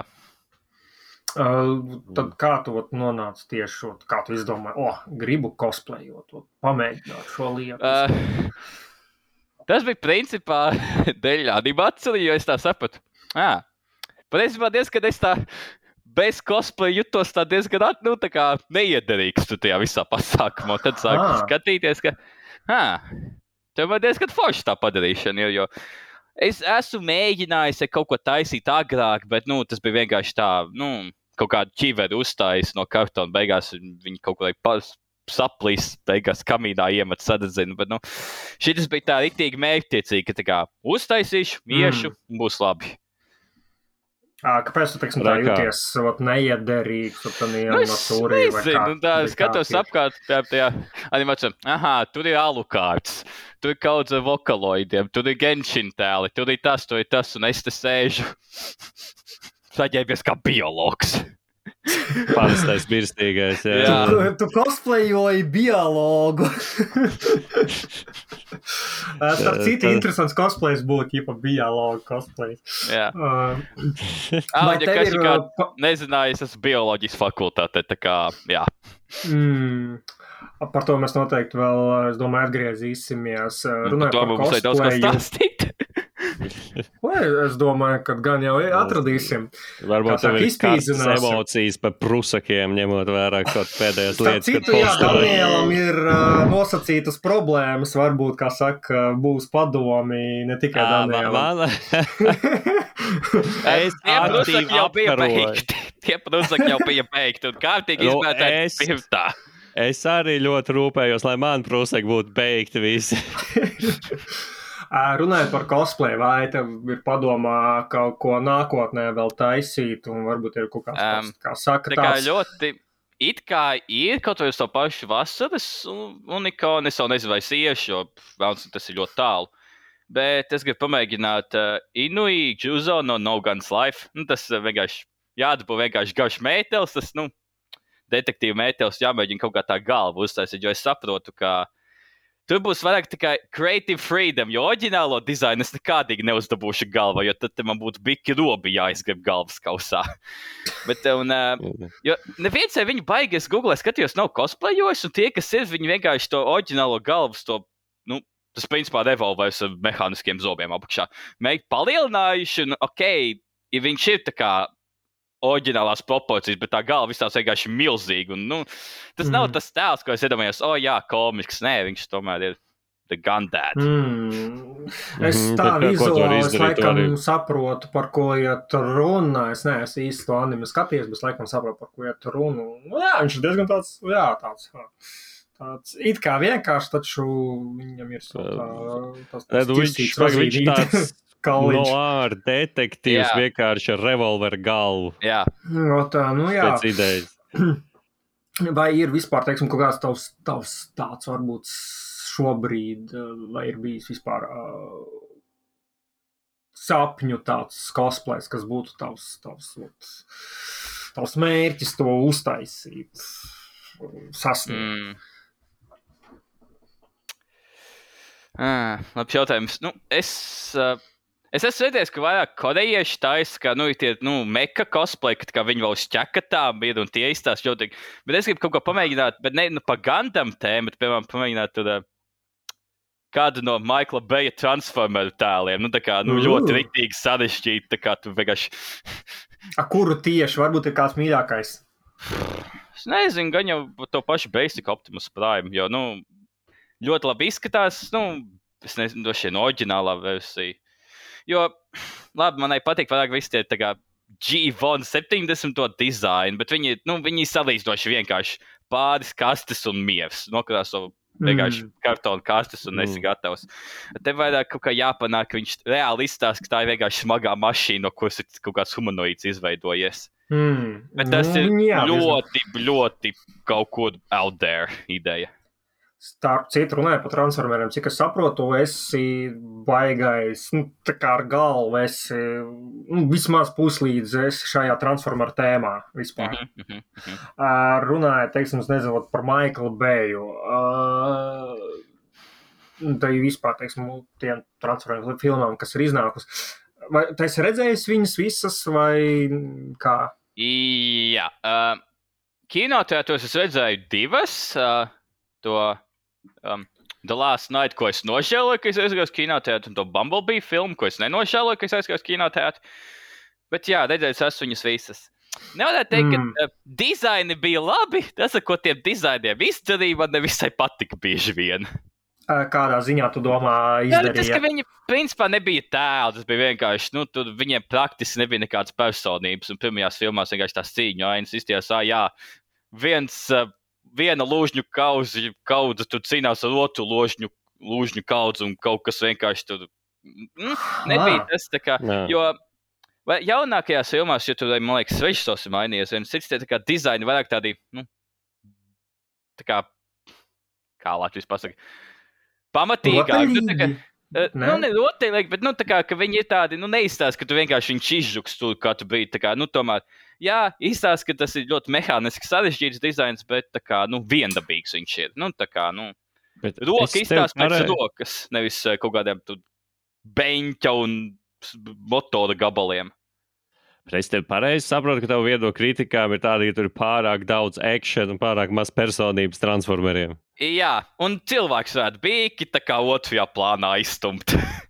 Uh, tad kā tu nonāci tieši šo, kā tu izdomāji, o, oh, gribu cosplayot, pamēģināt šo lietu? Uh, tas bija principā dēļ animācija, jo es tā sapratu. Jā, patiesībā diezgan es tā bez cosplay jutos tā diezgan nu, tā kā neiederīgs tu tajā visā pasākumā. Tad sāku ah. skatīties, ka ā, tev var diezgan forši tā padarīšana, jo, jo es esmu mēģinājis kaut ko taisīt agrāk, bet, nu, tas bija vienkārši tā, nu, kaut kādu ķiveri uzstājas no kartona, beigās viņi kaut ko laiku saplīs, beigās kamīnā iemet sadedzinu, bet, nu, šitas bija tā riktīgi mērķtiecīgi, ka tā kā uztaisīšu, iešu, mm. būs labi. À, kāpēc tu, teiksim, tā jūties neiederīgs, un tad nu, animatūrī vai kā? Nu, tā skatos apkārt tajā, tajā animācijā. Aha, tur ir alukārts, tur ir kaut kāds vokaloidiem, tur ir Genshin tēli, tur ir tas, tur ir tas, un es te sēžu. Saģēbies kā biologs. Parastais birstīgais, jā. jā. Tu, tu cosplayoji biologu. Starp citu, interesants cosplays būtu, ja pa biologu cosplays. Jā. Uh, ah, ja kas ir, kā pa... nezināju, es esmu bioloģijas fakultāte, tā kā, jā. Mm, par to mēs noteikti vēl, es domāju, atgriezīsimies. Runājot par mums daudz ko stāstīt. Lai, es domāju, ka gan jau atradīsim. Varbūt tev ir kāds emocijas par prusakiem, ņemot vērā kaut pēdējās Starp lietas. Citu, jā, Danielam ir uh, nosacītas problēmas, varbūt, kā saka, būs padomi ne tikai à, Danielam. Es aktīvi jau bija beigti. Tie prusaki jau bija beigti un kārtīgi izmētēti pirmtā. Es arī ļoti rūpējos, lai man prūsēk būtu beigti visi. Runājot par cosplay, vai tev ir padomā kaut ko nākotnē vēl taisīt, un varbūt ir kaut kāds, um, kā saka, tā kā tāds... ļoti, it kā ir kaut vai uz to pašu vasaras unikānu, es jau nezinu, vai es iešu, jo vēl tas ir ļoti tālu. Bet es gribu pamēģināt uh, Inui Juzo no No Guns Life. Nu, tas uh, vienkārši jādabū vienkārši garš mētelis, tas, nu, detektīva mētelis jāmēģina kaut kā tā galva uztaisīt, jo es saprotu, ka tur būs vairāk tikai creative freedom, jo oriģinālo dizainu es nekādīgi neuzdabūšu galvā, jo tad man būtu biki robi jāizgrib galvas kausā. Bet, un, uh, jo neviens vai viņu baigi, es Google skatījos, nav cosplayojis, un tie, kas ir, viņi vienkārši to oriģinālo galvas, to, nu, tas, principā, revolvers ar mehāniskiem zobiem apakšā. Mēģi palielinājuši, un, ok, ja viņš ir tā kā oriģinālās proporcijas, bet tā galva visās vienkārši milzīga. Un, nu, tas mm. nav tas tēls, ko es iedomājos, o, oh, jā, komisks. Nē, viņš tomēr ir the gun dad. Mm. Es tā vizuāli, es laikam saprotu, par ko iet runa. Es neesmu īsti to anime skaties, bet laikam saprotu, par ko iet runa. Nu, jā, viņš ir diezgan tāds, jā, tāds... Tāds, it kā vienkārši, taču viņam ir so tā, tas ķirsīgs viņš tāds noir detektīvs jā. Vienkārši ar revolveru galvu. Jā. No tā, nu jā. Pēc idejas. Vai ir vispār, teiksim, kaut kāds tavs, tavs tāds varbūt šobrīd, vai ir bijis vispār uh, sapņu tāds cosplays, kas būtu tavs, tavs, tavs mērķis to uztaisīt, sasniegt? Mm. Ah, labs jautājums. Nu, es, uh, es esmu redzējis, ka vairāk korejieši taisa, ka, nu, ir tie, nu, meka cosplay, ka viņi vēl uz ķekatām ir un tie izstās ļoti. Bet es gribu kaut ko pamēģināt, bet ne, nu, pa Gundam tēmu, bet, piemēram, pamēģināt tur uh, kādu no Michaela Baya Transformeru tēliem. Nu, tā kā, nu, ļoti riktīgi sarežģīti, tā kā tu vienkārši... A kuru tieši? Varbūt ir kāds mīļākais? Es nezinu, gan jau to pašu Basic Optimus Prime, jo, nu, ļoti labi izskatās, nu, es nezinu, došie no oriģinālā versija. Jo, labi, manai patīk vairāk visi tie tā kā G one septiņdesmito dizainu, bet viņi, nu, viņi salīdzinoši vienkārši pāris kastes un mievs. Nokrāso vienkārši mm. kartonu kastes un esi mm. gatavs. Te vairāk kaut kā jāpanāk, ka viņš reāli izstāsta, ka tā ir vienkārši smagā mašīna, no kuras ir kaut kāds humanoids izveidojies. Mm. Bet tas ir mm, jā, ļoti, ļoti kaut kur out there ideja. Starp citu runāju par transformeriem, cik es saprotu, esi baigais, nu, tā kā ar galvu, esi, nu, vismaz puslīdz esi šajā transformeru tēmā vispār. Mm -hmm, mm -hmm. Uh, runāju, teiksim, es nezinu, par Michaelu Bayu. Uh, tā ir vispār, teiksim, tiem transformeru filmām, kas ir iznākus. Vai tu esi redzējis viņas visas, vai kā? Jā. Uh, kinoteātros es redzēju divas. Uh, to... Um, The Last Night, ko es nožēloju, ka es aizgāju uz kinoteātru, un to Bumblebee filmu, ko es nenožēloju, ka es aizgāju uz kinoteātru. Bet jā, redzēju, es viņas visas. Nevarētu teikt, mm. ka uh, dizaini bija labi. Tas, ko tiem dizainiem izdarīja, man nevisai patika bieži vien. Kādā ziņā tu domā izdarīja? Jā, tas, ka viņi principā nebija tēli, tas bija vienkārši, nu, tur viņiem praktiski nebija nekādas personības, un pirmajās filmās vienkārši tās cīņu ainas izties, ā, jā, viens... Uh, viena lūžņu kaudze, kaudze tur cīnās ar otru lūžņu, lūžņu kaudzi un kaut kas vienkārši tur mm, nebija tas tā kā, Nā. Jo jaunākajās filmās, jo tur, man liekas, režisors ir mainījies, viens cits tie tā kā dizaini vairāk tādi, nu, tā kā, kā Latvijas pasaka, pamatīgāk, nu, tā kā, ne? Nu, ne rotaļīgi, bet, nu, tā kā, ka viņi ir tādi, nu, neizstāst, ka tu vienkārši viņš izžuks tur katru brīdi, tā kā, nu, tomēr, jā, izstāst, ka tas ir ļoti mehāniski sarežģīts dizains, bet, tā kā, nu, viendabīgs viņš ir, nu, tā kā, nu, bet roka izstāst pēc parē... rokas, nevis kaut kādiem tu beņķa un motora gabaliem. Es tev pareizi saprotu, ka tavu viedokļu kritikām ir tāda, ka tur ir pārāk daudz action un pārāk maz personības transformeriem. Jā, un cilvēks varētu bīki tā kā otrajā plānā izstumt.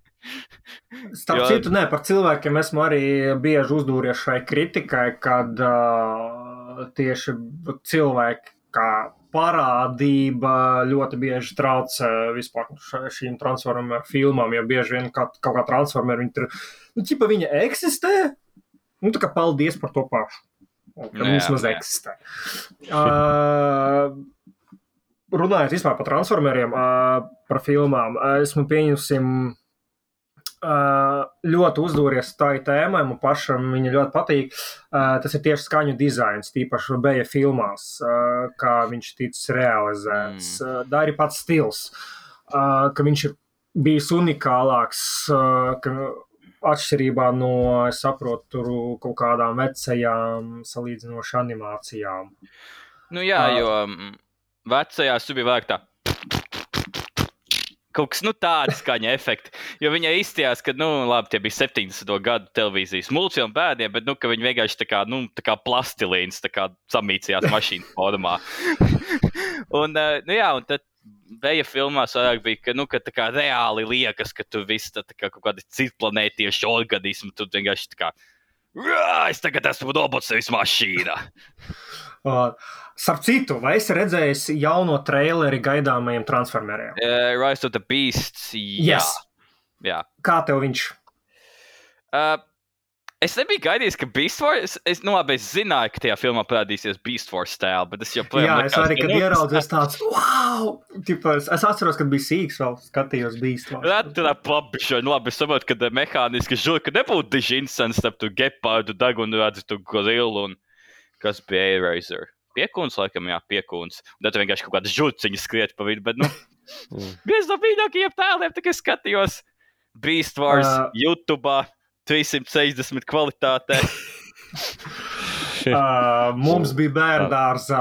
Starp jo... citu, nē, par cilvēkiem esmu arī bieži uzdūries šai kritikai, kad uh, tieši cilvēki kā parādība ļoti bieži traucē vispār šīm transformeru filmām, jo bieži vien kā, kaut kā transformeri, viņi tur, nu, ķipa viņa eksistē, nu, tā kā paldies par to pašu. Ka mums maz eksistē. Uh, runājot vispār par transformeriem, par filmām, esmu pieņemsim ļoti uzdūries tā tēmai, man pašam viņa ļoti patīk. Tas ir tieši skaņu dizains, tīpaši Beja filmās, kā viņš ticis realizēts. Mm. Tā arī pats stils, ka viņš ir bijis unikālāks, ka atšķirībā no, es saprotu, kaut kādām vecajām salīdzinoši animācijām. Nu jā, jo vecajās tu bija vairāk tā kaut kas, nu, tāda skaņa efekti. Jo viņai izstījās, ka, nu, labi, tie bija septiņdesmito gadu televīzijas multfilmu bērniem, bet, nu, ka viņi vienkārši tā kā, nu, tā kā plastilīns, tā kā samīcījās mašīnu formā. Un, nu jā, un tad Beja filmās vairāk bija, ka, nu, ka tā kā reāli liekas, ka tu viss tā, tā kā kaut kādi citplanētieši organismi, tu vienkārši tā kā, es tagad esmu robots nevis mašīna. Starp citu, vai esi redzējis jauno traileri gaidāmajiem transformeriem? Uh, Rise of the Beasts, jā. Yes. jā. Kā tev viņš? Uh, es nebiju gaidījis, ka Beast Wars, es, nu labi, es zināju, ka tajā filmā parādīsies Beast Wars stēli, bet es joprojām... Jā, likās, es arī, kad nu, ieraudzīju tāds, wow! Tipa, es, es atceros, kad bija sīks vēl, skatījos Beast Wars. Tā pabišoja, nu labi, es saprotu, ka mehāniski žur, ka nebūtu diži insens starp tu Gepardu, Dagunu, redzi tu Gorilu un kas bija Eraser. Piekūns, laikam, jā, piekūns. Un tad vienkārši kaut kādas žurciņas skriet pa vidu, bet, nu, viens no mīļākajiem tēliem, tā kā skatījos Beast Wars uh, YouTube'ā trīssimt sešdesmit kvalitātē. uh, mums bija bērndārzā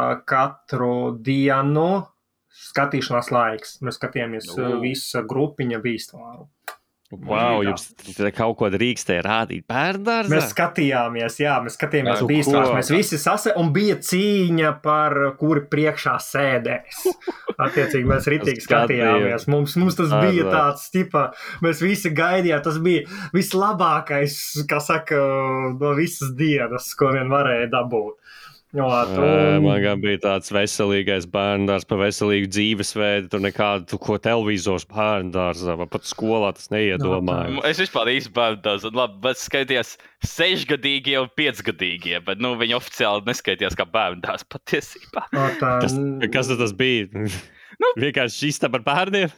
katru dienu skatīšanās laiks. Mēs skatījāmies uh, visu grupiņa Beast Waru. Wow, jums kaut ko drīkstēja rādīt bērndārzā? Mēs skatījāmies, jā, mēs skatījāmies Beast Wars. Mēs visi sase, un bija cīņa par kuri priekšā sēdēs. Attiecīgi mēs ritīgi skatījāmies. Mums, mums tas bija tāds, tipa, mēs visi gaidījām, tas bija vislabākais, kā saka, no visas dienas, ko vien varēja dabūt. Jo, un... Man gan bija tāds veselīgais bērndārs par veselīgu dzīvesveidu, tur nekādu, tu, ko televizors bērndārzā, vai pat skolā tas neiedomāja. No, es vispār īsti bērndārs, un labi, bet skaitījās sešgadīgie un piecgadīgie, bet, nu, viņi oficiāli neskaitījās kā bērndārs patiesībā. No, tā... kas, kas tas bija? Nu, vienkārši istaba ar bērniem?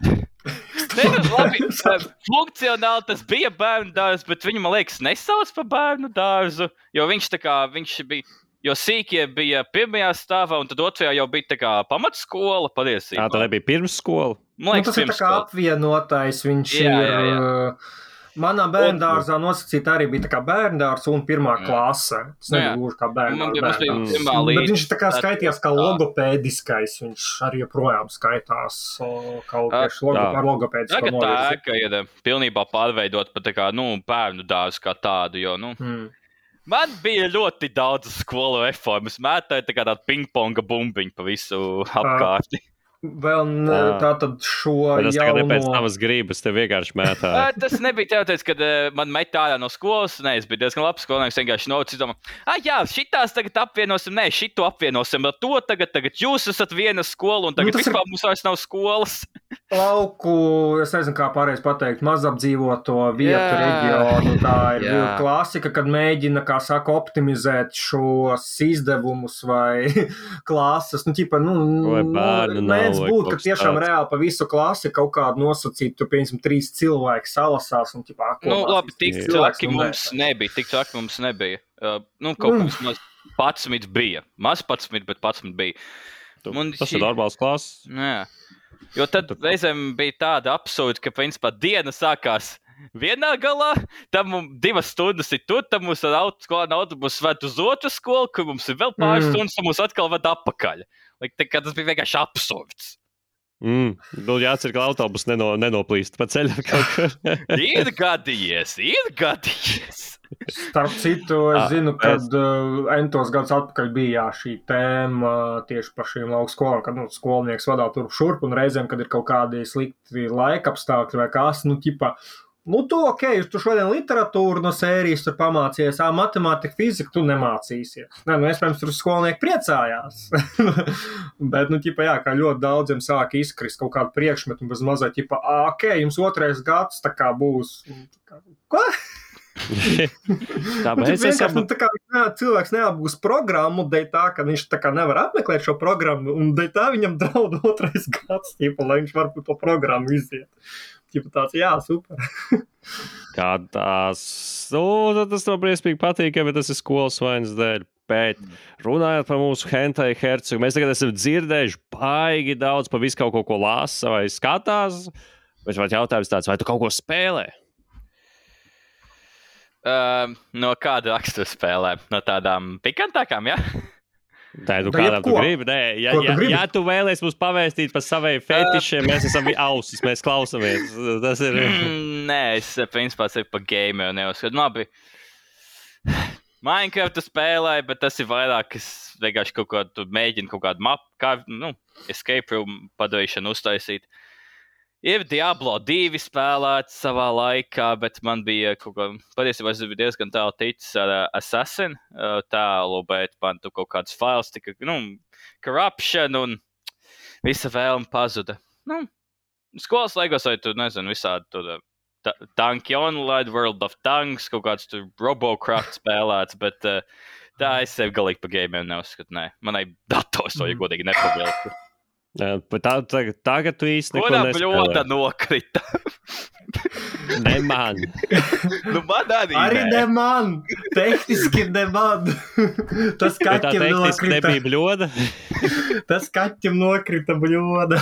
Ne, nu, labi, funkcionāli tas bija bērndārs, bet viņu, man liekas, nesauc par bērnu dārzu, jo viņš tā kā, viņš bija... Jo sīkie bija pirmajā stāvā, un tad otrajā jau bija tā kā pamatskola, patiesībā. Jā, tā nebija pirmsskola? Man liekas, nu, tas ir tā kā apvienotais, viņš jā, ir... Jā, jā. Manā bērndārzā nosacīt arī bija tā kā bērndārs un pirmā jā. klase. Tas nebija gluži kā bērndārs. Bet viņš tā kā skaitījās kā logopēdiskais, viņš arī joprojām skaitās kaut tieši logo, ar logopēdisko novirzi. Tā, ka ir pilnībā pārveidot pat tā kā, nu, bērnu dārzu kā tādu, jo, nu... Hmm. Man bija ļoti daudz skolu reformas. Mētāja tā kā tāda pingponga bumbiņa pa visu apkārtni. Vēl ne, tā tad šo jauno... Tas tagad jauno... pēc tavas gribas, te vienkārši mētāja. Tas nebija tev, kad man met ārā no skolas. Nē, es biju diezgan labs skolnieks, vienkārši nocis domā, ah jā, šitās tagad apvienosim, nē, šito apvienosim, ar to tagad, tagad jūs esat viena skola, un tagad nu, vispār ir... mums vairs nav skolas. Lauku, es nezinu, kā pareizi pateikt, mazapdzīvoto vietu yeah. reģionu. Tā ir yeah. klasika, kad mēģina, kā saka, optimizēt šos izdevumus vai klases. Nu, ķipa, nu, mēdz būt, ka tiešām tāds. Reāli pa visu klasi kaut kādu nosacīt, tu, piemēram, trīs cilvēki salasās un, ķipa, nu, labi, tik cilvēki mums nebija, tik cilvēki mums nebija. Uh, nu, kaut mm. kas maz patsmit bija. Maz patsmit, bet patsmit bija. Tu, un tas šī... ir normāls klases. Jā. Jo tad reizēm bija tāda absurda, ka, principā, diena sākās vienā galā, tad mums divas stundas ir tur, tad mums ar autoskolānu autobusu ved uz otru skolu, kur mums ir vēl pāris mm. stundas, tad mums atkal ved apakaļ. Tā kā tas bija vienkārši absurds. Mm. Nu, jācer, ka autobus neno, nenoplīst pa ceļam kaut kur. ir gadījies, ir gadījies. Starp citu, es ah, zinu, kad es... uh, entos gadus atpakaļ bija jā, šī tēma uh, tieši par šīm lauku skolām, kad nu, skolnieks vadā tur šurp un reizēm, kad ir kaut kādi slikti laikapstākļi vai kas, nu, ķipa, nu, tu, ok, tu šodien literatūru no sērijas tur pamācies, ā, matemātika, fizika, tu nemācīsies. Nē, nu, iespējams, tur skolnieki priecājās. Bet, nu, ķipa, jā, kā ļoti daudziem sāk izkrist kaut kādu priekšmetu un bez mazai, ķipa, ā, ok, jums otrais gads tā kā būs. Tā kā, ko? Tā Nu, mēs vienkārši, esam... nu, tā kā ne, cilvēks neapgūst programmu, dēļ tā, ka viņš tā kā nevar apmeklēt šo programmu, un dēļ tā viņam draud otrais gads, ķipa, lai viņš varbūt to programmu iziet. Ķipa tāds, jā, super. Kā tās... Nu, tas man briesmīgi patīk, bet tas ir skolas vainas dēļ. Bet runājot par mūsu hentai hercogu, mēs tagad esam dzirdējuši baigi daudz par visu kaut ko, ko lasa vai skatās. Bet vai jautājums tāds, vai tu kaut ko spēlē? Uh, no kāda rakstura spēlēm? No tādām pikantākām, jā? Ja? Nē, nu Da kādām tu jebko. gribi? Nē, ja, Ko tu ja, gribi? ja tu vēlies mums pavēstīt par saviem fetišiem, mēs esam ausis, mēs klausamies. Tas ir... Mm, Nē, es principā sevi par gameru neuzskatu. Labi, Minecraftu spēlēju, bet tas ir vairāk, es vienkārši kaut kādu mēģinu kaut kādu mapu, kā, nu, escape room padarīšanu uztaisīt. Ir Diablo divi spēlēts savā laikā, bet man bija kaut kā, patiesībā es biju diezgan tālu ticis ar uh, Assassin uh, tēlu, bet man tu kaut kāds files tika, nu, corruption un visa vēlme pazuda. Nu, skolas laikos vai tu, nezinu, visādi tur uh, Tanki Online, World of Tanks, kaut kāds tur Robocraft spēlēts, bet uh, tā es sevi galīgi pa gamiem neuzskatu, nē. Manai dators to, ja godīgi nepavilku. Jā, bet tā, tagad, tagad tu īsti neko Kurā nespēlē. bļota nokrita? Ne man. Nu, man arī, Arī nē. ne man, tehniski ne man. Tas Bet tā kaķim tehniski nokrita. nebija bļoda. Tas kaķim nokrita bļoda.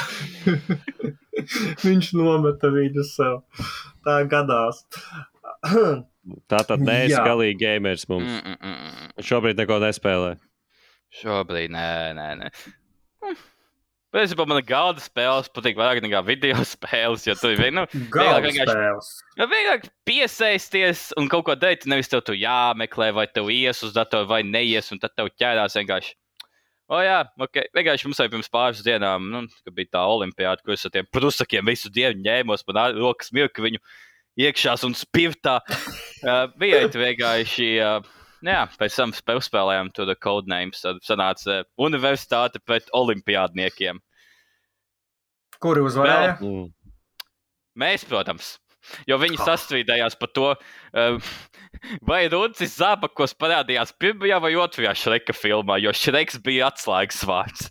Viņš nometa viņu sev. Tā gadās. Tātad neesi Jā. galīgi gamers mums. Mm, mm, mm. Šobrīd neko nespēlē. Šobrīd, nē, nē, nē. Hm. Principā man galda spēles patīk vairāk nekā video spēles, jo tu ir nu, Galda vienkārši- spēles. nu, vienkār piesaisties un kaut ko darīt, nevis tev tu jāmeklē, vai tev ies uz datoru vai neies, un tad tev ķērās vienkārši. O jā, ok, vienkārši mums arī pirms pāris dienām, nu, kad bija tā olimpiāda, kur es ar tiem prusakiem visu dienu ņēmos, man ā- rokas mirka viņu iekšās un spirtā. Uh, bija tu vienkārši, uh, jā, pēc tam spē- uzspēlējām to Codenames, tad sanāca uh, universitāte pret olimpiādniekiem. Kuri uzvarēja? Mm. Mēs, protams, jo viņi sastrīdējās par to, uh, vai Runcis Zābakos parādījās pirmajā vai otrajā Šreka filmā, jo Šreks bija atslēgas vārds.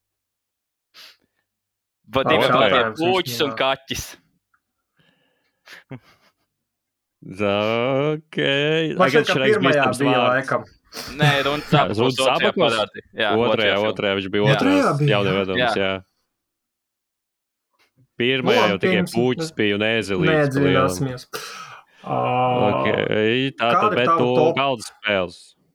Bet Oh, divi bija jautājums puķis un īstenībā. kaķis. Ok. Man šķiet, ka Šreks pirmajā tams bija vārds. laikam. Nē, Runcis Zābakos Runcis otrajā Zābakos? parādīja. Jā, Otrajā, filmā. otrajā, viņš bija Jā. otrajā. Otrajā bija. Jaunievedums, Jā. jā. Pirmajā Nu, jau tikai pirms- puķis bija un ēzelīts. Nedziļināsimies. Ok, Okay. tātad, Kāda ir bet tava tu top? galda spēles.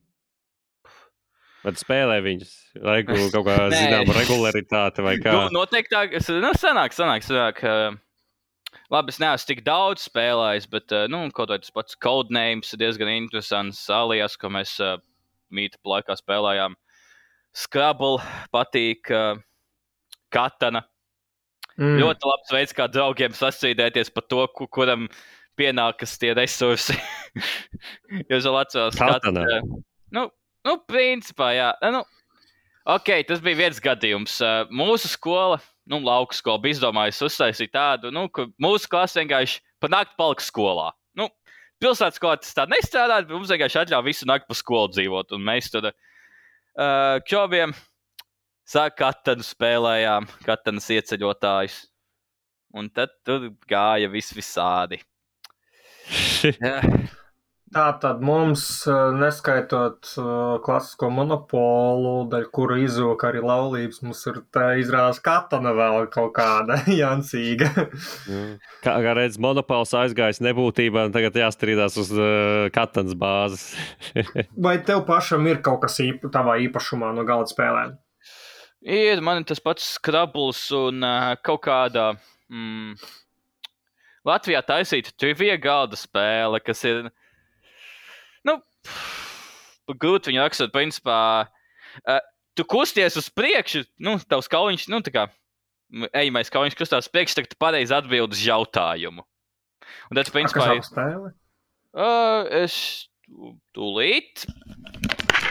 Bet spēlē viņas. Regu, kaut kā Nē. zinām regularitāte vai kā. Nu, noteikti tā, es, nu, sanāk, sanāk, sanāk. Uh, labi, es neesmu tik daudz spēlējis, bet, uh, nu, kaut vai tas pats Codenames ir diezgan interesants alias, ko mēs uh, mīta laikā spēlējām. Scrabble patīk, uh, Katana. Mm. Ļoti labs veids, kā draugiem sasīdēties par to, ku, kuram pienākas tie resursi. Jo es vēl atceros, Katana. uh, nu, nu, principā, jā. Nu, ok, tas bija viens gadījums. Uh, mūsu skola, nu, lauka skola, bija izdomājusi uztaisīt tādu, nu, ka mūsu klase vienkārši pa nakti palika skolā. Nu, pilsētas skolā tas tā nestrādāja, bet mums vienkārši atļāva visu nakti pa skolu dzīvot. Un mēs tur uh, čobiem sāk katanu spēlējām, katanas ieceļotājus. Un tad tur gāja vis visādi. Jā. Tā tad mums, eh, neskaitot eh, klasisko monopolu, daļ kura izvilka arī laulības, mums ir tā izrādās katana vēl kaut kāda jancīga. Kā, kā redz, monopols aizgājis nebūtībā, un tagad jāstrīdās uz uh, katanas bāzes. Vai tev pašam ir kaut kas īpa, tavā īpašumā no galda spēlēm? Ir man ir tas pats Scrabbles un uh, kaut kādā mm, Latvijā taisīta trivija galda spēle, kas ir, nu, grūti viņu rakstot, principā, uh, tu kusties uz priekšu, nu, tavs kauliņš, nu, tā kā, ejamais kauliņš kustās uz priekšu, tagad tu pareizi atbild uz jautājumu. Un tad, principā, Kas spēle? uh, es tūlīt,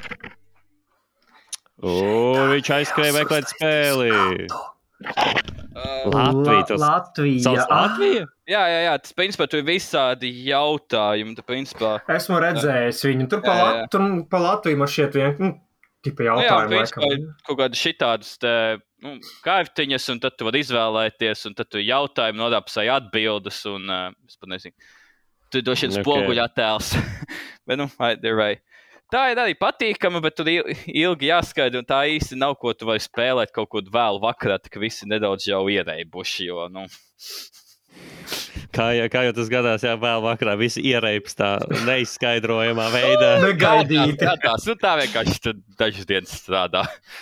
O, viņš aizskrēja meklēt spēli. Uh, Latvija. Tas Latvija. sauc Latvija? jā, jā, jā, tas principā tur ir visādi jautājumi. Tu, principā, Esmu redzējis viņu. Tur pa, Jā, jā. Lat, tur pa Latviju man šķiet vien, nu, tipa nu, jā, jautājumu principā, laikam. kaut kādas šitādas te, nu, kārtiņas, un tad tu vari izvēlēties, un tad tu jautājumu nodāpsai atbildes, un uh, es pat nezinu, tu droši vien Ok. spoguļa attēls. Bet, nu, either way. Tā ir arī patīkama, bet tur il- ilgi jāskaidro, un tā īsti nav, ko tu vari spēlēt kaut ko vēlu vakarā, tā ka visi nedaudz jau ierēbuši, jo, nu... Kā jau, kā jau tas gadās, jā, vēl vakarā visi ierēps tā neizskaidrojamā veidā. Negaidīti. Gadās, nu tā vienkārši tad dažas dienas strādā.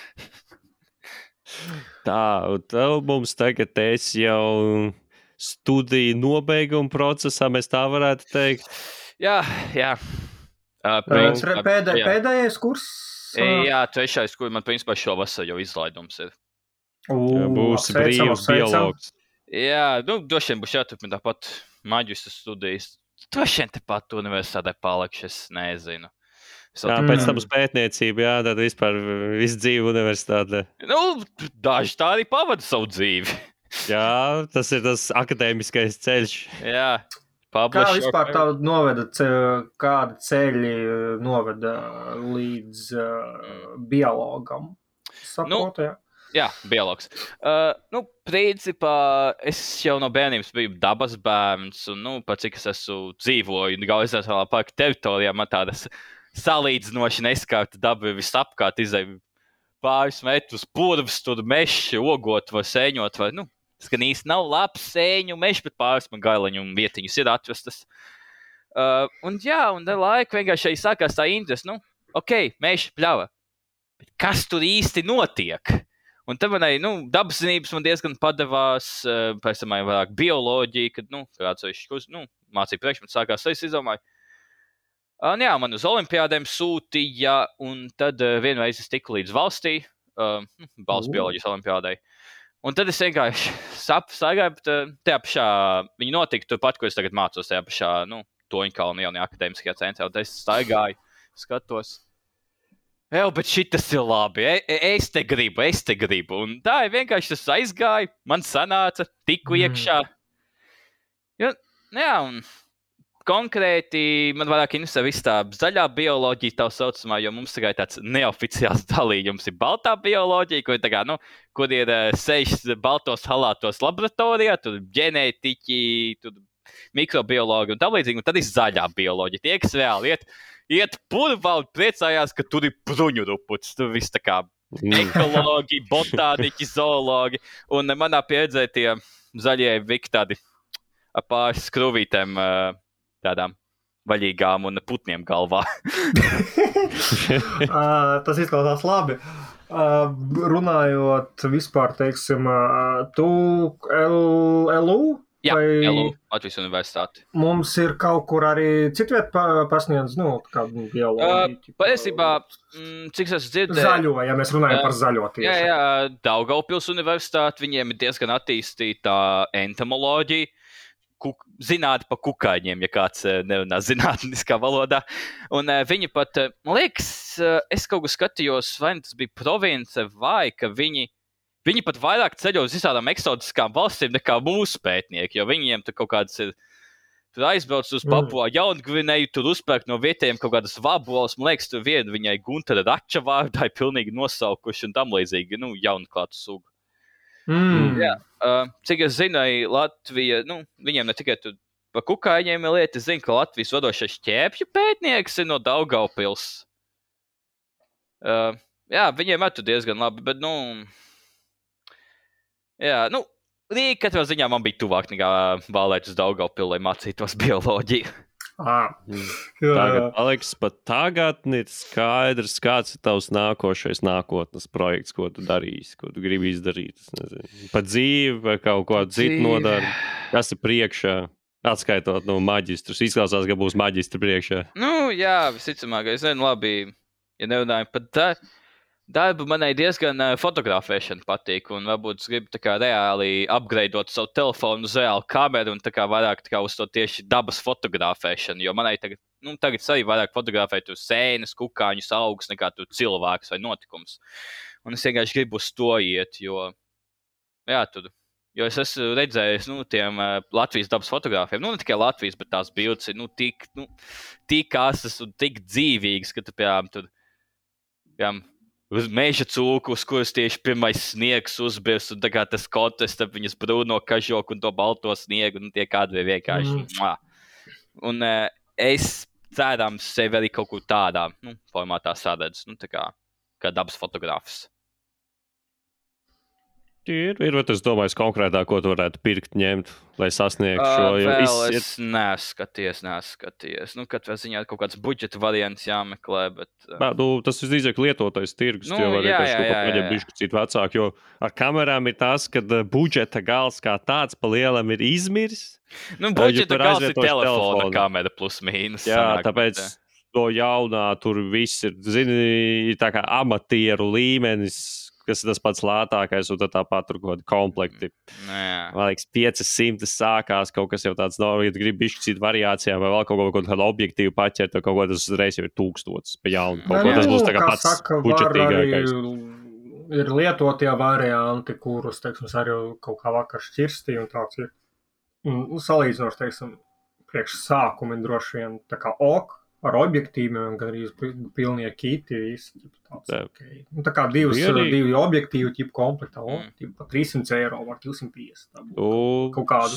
Tā, un tev mums tagad es jau studiju nobeiguma procesā, mēs tā varētu teikt. Jā, jā. Uh, Pēc, principā, pēdē, jā. pēdējais kurs. Jā, trešais, kur man principā šovasar jau izlaidums ir. Ū, Būs apsveicam, brīvs apsveicam. biologs. Jā, nu, droši vien būs jāturpina tāpat maģistra studijas. Droši vien tepat universitātē palikšu, es nezinu. Es Jā, vēl- pēc Mm. tam uz pētniecību, jā, tad vispār visu dzīvi universitātē. Nu, daži tā arī pavada savu dzīvi. Jā, tas ir tas akadēmiskais ceļš. Jā, Kā publish vispār your- tā noveda, ce- kādi ceļi noveda līdz uh, biologam? Saprotu, jā. Jā, biologs. Uh, nu, principā es jau no bērnības biju dabas bērns, un, nu, pat cik es esmu dzīvoju Gaujas Nacionālā parka teritorijā, man tādas salīdzinoši neskārta daba ir visapkārt, izēja pāris metrus purvs, tur meši, ogot vai sēņot, vai, nu, tas gan īsti nav labs sēņu meši, bet pāris man gailaņu un vietiņas ir atrastas. Uh, un jā, un ar laiku vienkārši arī sākās tā interese, nu, ok, meši pļava, bet kas tur īsti notiek? Un tad manai, nu, dabas zinības man diezgan padevās, uh, pēc tam arī vairāk bioloģija, kad, nu, kāds arī šis, nu, mācīja priekšmets sākās, es izdomāju. Un jā, man uz olimpiādēm sūtīja, un tad uh, vienreiz es tiku līdz valstī, uh, valsts U. bioloģijas olimpiādai. Un tad es vienkārši sapu, sagāju, bet uh, tajā pašā, viņi notika turpat, ko es tagad mācos, tajā pašā, nu, Toņkalna jaunajā akadēmiskajā centrā, un tad es staigāju, skatos. Jā, bet šitas ir labi. E, e, es te gribu, es te gribu. Un tā ir vienkārši tas aizgāja, man sanāca, tiku Mm. iekšā. Jo, jā, un konkrēti man vairāk interesē viss tā zaļā bioloģija, tā saucamā, jo mums tikai tāds neoficiāls dalījums ir baltā bioloģija, kur, tā kā, nu, kur ir uh, seis baltos halātos laboratorijā, tur ģenētiķi, tur mikrobiologi un tā līdzīgi, un tad ir zaļā bioloģija. Tie, kas reāli iet, iet purvā un priecājās, ka tur ir bruņu ruputs, tur viss tā kā ekologi, botāniķi, zoologi, un manā pieredzē tie zaļie viki tādi ar pāris skrūvītēm, uh, tādām vaļīgām un putniem galvā. Uh, tas izklausās labi. Uh, runājot vispār, teiksim, uh, tu L- LU? Jā, Vai- L U, Latvijas universitāte. Mums ir kaut kur arī citviet pa, pasniedz, nu, kādu bioloģiju. tipa, Patiesībā, mm, cik es esmu dzirdējis, Zaļo, ja mēs runājam Jā. par zaļo tieši. jā, jā, Daugavpils universitāte, viņiem ir diezgan attīstīta entomoloģija, kuk, zinātne pa kukaiņiem, ja kāds eh, nerunā zinātniskā valodā. Un uh, viņi pat, uh, man liekas, uh, es kaut ko skatījos, vai nu tas bija province, vai ka viņi, viņi pat vairāk ceļo uz visādām eksotiskām valstīm nekā mūsu pētnieki, jo viņiem tur kaut kādas ir, tur aizbrauc uz Mm. Papua Jaungvineju, tur uzpērk no vietējiem kaut kādas vaboles, man liekas, tur viena viņai Guntara Rača vārdā ir pilnīgi nosaukuši un tam līdzīgi, nu, jaunklātu sugu. Mm. Jā. Uh, cik es zinu, arī Latvija, nu, viņiem ne tikai tur par kukaiņiem ir lieta, es zinu, ka Latvijas vadošais šķēpju pētnieks ir no Daugavpils. Uh, jā, viņiem ir tur diezgan labi, bet, nu, jā, nu, Rīga katrā ziņā man bija tuvāk nekā vēlēt uz Daugavpilu, lai mācītos bioloģiju. Ah, Mm. jā. Tagad, Aleks, pat tagad ir skaidrs, kāds ir tavs nākošais nākotnes projekts, ko tu darīsi, ko tu gribi izdarīt. Es nezinu. Pa dzīvi vai kaut ko citu dzīvi. nodaru. Kas ir priekšā? Atskaitot no maģistrus. Izklausās, ka būs maģistri priekšā. Nu, jā, visticamāk, es zinu, labi, ja nerunājam par tā. Darbu manai diezgan uh, fotografēšana patīk, un varbūt es gribu tā kā reāli upgradeot savu telefonu uz reālu kameru un tā kā vairāk tā kā uz to tieši dabas fotografēšanu, jo manai tagad, nu, tagad arī vairāk fotografēt uz sēnes, kukāņus, augus, nekā tu cilvēkus vai notikums. Un es vienkārši gribu uz to iet, jo, jā, tur Jo es esmu redzējis, nu, tiem uh, Latvijas dabas fotogrāfiem, nu, ne tikai Latvijas, bet tās bildes ir, nu, tik, nu, tik asas un tik dzīvīgas, ka tu, piemēram, tur, piemēram, uz meža cūku, uz kuras tieši pirmais sniegs uzbirs, un tā kā tas kontrasts ap viņas brūno kažoku un to balto sniegu, un tie kādri vienkārši, mm. Mua. Un uh, es cerams sevi arī kaut kur tādā, nu, formātā saredzu, nu, tā kā, kā dabas fotogrāfs. Ir, ir, bet es domāju, konkrētāk, ko tu varētu pirkt, ņemt, lai sasniegtu šo. Uh, vēl izsiet... es neskaties, neskaties. Nu, katrā ziņā kaut kāds budžeta variants jāmeklē, bet... Uh... Nā, nu, tas visdrīzāk lietotais tirgus, Nu, jo var jā, vienkārši jā, kaut jā, ko jā, paņemt jā. bišķi citu vecāku, jo ar kamerām ir tas, ka budžeta gals kā tāds pa lielam ir izmirs. Nu, jo budžeta tur gals ir aizvietoši telefona telefonu. kamera plus mīnus. Jā, sanāk, tāpēc bet, to jaunā tur viss ir, zini, tā kā amatieru līmenis, kas ir tas pats lētākais, un tad tāpat tur kaut kādi komplekti. jā. Man liekas, pieci simti sākās, kaut kas jau tāds nav, ja tu gribi bišķi citu variācijām, vai vēl kaut ko, kaut kādu objektīvu paķert, vai kaut ko tas reiz jau ir tūkstots pa jaunu. Kaut ko tas būs tā kā pats saka, budžetīgākais. Ir lietotie varianti, kurus, teiksim, arī kaut kā vakar šķirstīja, un tāds ir, un salīdzinoši, teiksim, priekš sākumi droši vien tā kā ok, ar objektīviem, gan arī pilnie kiti, visi, tāds, okay. Nu, tā kā divas, Arī... divi objektīvi, tipu komplektā, o, Mm. tipu pa trīssimts eiro, var divsimt piecdesmit, tā būtu U... kaut kādu.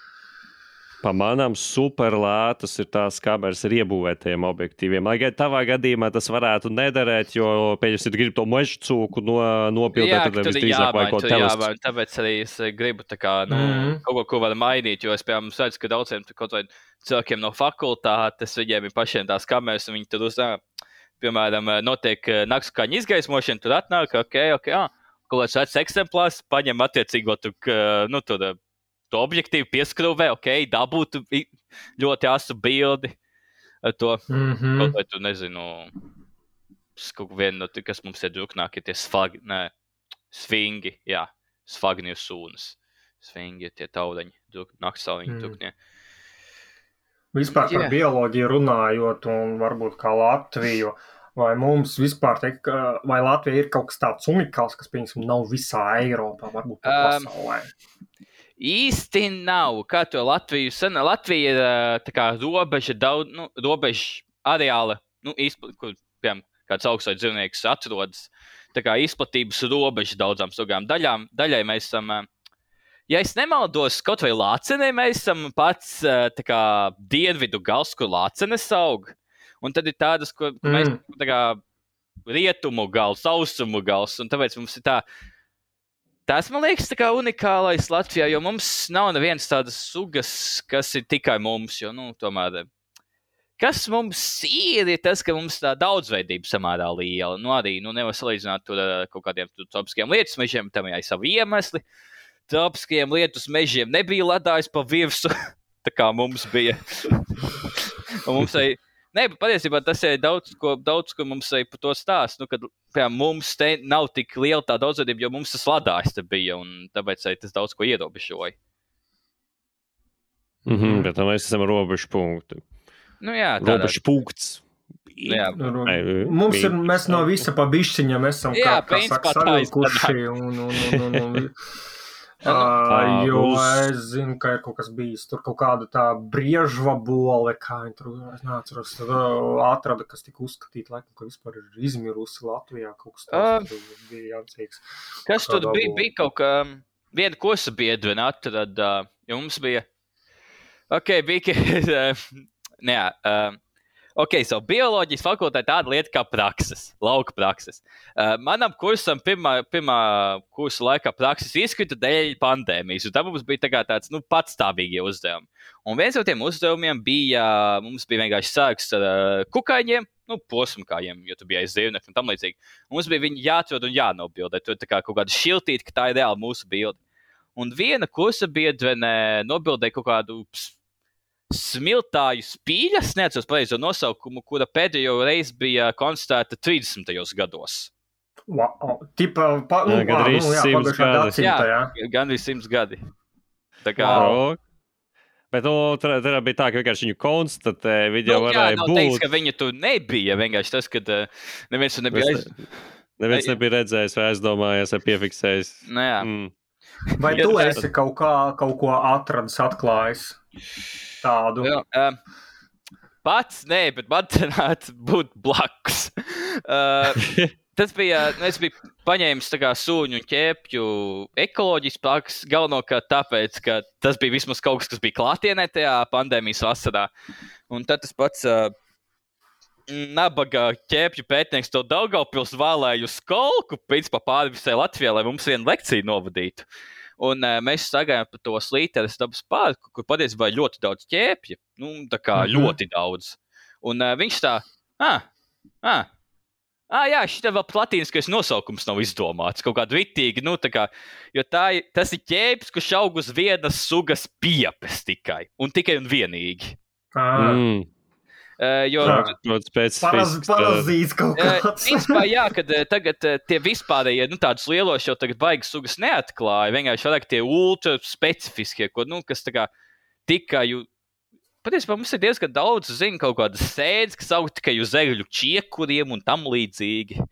Pa manām super lētas ir tās kameras ar iebūvētajiem objektīviem. Lai gan tavā gadījumā tas varētu nederēt, jo, pēc tam, ja gribi to meža cūku no, nopildīt, Jā, tad tur ir visdrīzāk vajag jāmaina, kaut tur telestu. jāmaina, tāpēc arī es gribu tā kā, nu, Mhm. kaut ko, ko var mainīt, jo es, piemēram, redzu, ka daudziem tur kaut vai cilvēkiem no fakultātes, viņiem ir pašiem tās kameras, un viņi tur uzzina, piemēram, notiek naktsskaņa izgaismošana, tur atnāk, ok, ok, jā, kaut kāds vecs eksemplārs, paņem attiecīgo tur, k- nu, tur, to objektīvu pieskrūvē, ok, dabūtu i- ļoti asu bildi ar to, Mhm. kaut vai tu, nezinu, s- kaut vienu no tiem, kas mums ir druknāk, ir tie sfagi, nē, sfingi, jā, sfagniju sūnas. Sfingi ir tie taudeņi, druk, naktsauliņi, Mm. druknie. Vispār par Jā. bioloģiju runājot, un varbūt kā Latviju, vai mums vispār teikt, ka, vai Latvija ir kaut kas tāds unikāls, kas, piemēram, nav visā Eiropā, varbūt pat Um, pasaulē? Īsti nav. Kā to Latviju sen? Latvija ir ā, tā kā robeža daudz, nu, robeža areāla, nu, izpl... kur, piemēram, kāds augstais dzīvnieks atrodas. Tā kā izplatības robeža daudzām sugām daļām. Daļai mēs esam, ā, ja es nemaldos, kaut vai lācenē mēs esam pats ā, tā kā dienvidu gals, kur lācenes aug. Un tad ir tādas, kur kur mēs Mm. tā kā rietumu gals, austrumu gals, un tāpēc mums ir tā. Tas, man liekas, tā kā unikālais Latvijā, jo mums nav nevienas tādas sugas, kas ir tikai mums, jo, nu, tomēr, kas mums ir, ir tas, ka mums tā daudzveidība samērā liela. Nu, arī, nu, nevar salīdzināt tur ar kaut kādiem tur tropiskiem lietus mežiem, tam ir savi iemesli. Tropiskiem lietus mežiem nebija ledājis pa virsu, tā kā mums bija. Un mums arī, nē, bet patiesībā tas ir daudz, ko, daudz, ko mums arī par to stāst. Nu, kad, piemēram, mums te nav tik liela tā daudzveidība, jo mums tas ledājs te bija, un tāpēc arī tas daudz ko ierobežoja. Mhm, bet mēs esam robežu punkti. Nu jā, tādā. Robežu punkts. Nu jā. Ai, Mums ir, vi- mēs no visa pa bišķiņam esam, Jā, kā, kā saka, principā tā savilkuši, un, un, un, un, un, Jā, nu, Uh, jo uz- es zinu, ka ir kaut kas bijis. Tur kaut kāda tā briežva bole, kā viņi tur, es neatceros, tur uh, atrada, kas tika uzskatīt, laikam, ka vispār ir izmirusi Latvijā. Kaut kas tāds tur bija jācīgs. Kas tur Kādā bija? bū- Bija kaut kā um, viena kursa biedrene atrada, jo mums bija. Ok, bija. ka- Nē, um, ok, so bioloģijas fakultāte tāda lieta kā prakses, lauka prakses. Uh, manam kursam pirmā, pirmā kursa laikā prakses izkrita dēļ pandēmijas, un tā mums bija tā kā tāds, nu, patstāvīgie uzdevumi. Un viens no tiem uzdevumiem bija, mums bija vienkārši sāks ar uh, kukaiņiem, nu, posmkājiem, jo tu biji aiz dzīvnieku un tam līdzīgi. Un mums bija viņi jāatrod un jānobildē. Tur tā kā kaut kāda šiltīte, ka tā ir reāli mūsu bilde. Un viena kursa biedrene nobildēja kaut kādu ps- smiltāju spīļu, es neatceros pareizo nosaukumu, kura pēdējo reizi bija konstatēta trīsdesmitajos gados. Wow. Tipa, pa, nu, Jā, gandrīz ā, nu, jā, simts pagājušā gadi. gadsimta, jā. Gan arī simts gadi. Tā kā, Wow. Bet nu, tur tur bija tā, ka vienkārši viņu konstatē, viņa nu, jā, varēja nav teiks, būt. ka viņa tur nebija. Vienkārši tas, ka uh, neviens tur nebija. Mēs Aiz... Neviens Jā. nebija redzējis vai aizdomājies vai piefiksējis. Nu, jā. Mm. Vai tu esi kaut, kā, kaut ko atradis, atklājis tādu? Jā, um, pats, nē, bet man tenāts būt blakus. Uh, tas bija, es biju paņēmis tā kā sūņu un ķēpju ekoloģisks paks, galvenokārt tāpēc, ka tas bija vismaz kaut kas, kas bija klātienē tajā pandēmijas vasarā. Un tad tas pats uh, nabaga ķēpju pētnieks to Daugavpils vēlēja uz skolku, principā pāri visai Latvijai, lai mums vienu lekciju novadītu. Un uh, mēs sagājām par to Slīteres dabas parku, kur patiesībā ir ļoti daudz ķēpju. Nu, tā kā mm-hmm. ļoti daudz. Un uh, viņš tā, ah, ah, ah, jā, šitā vēl latīniskais nosaukums nav izdomāts. Kaut kāda ritīgi, nu, tā kā, jo tā, tas ir ķēpis, kurš aug uz vienas sugas piepes tikai. Un tikai un vienīgi. Ah. Mm. Uh, jo Paraz, parazīts kaut kāds. Principā, jā, kad uh, tagad uh, tie vispārējie, nu, tādus lielos jau tagad baigas sugas neatklāja, vienkārši vairāk tie ultra specifiskie, ko, nu, kas tā kā tikai, patiesībā mums ir diezgan daudz, zinu, kaut kādas sēdes, kas aug tikai uz egļu čiekuriem un tam līdzīgi.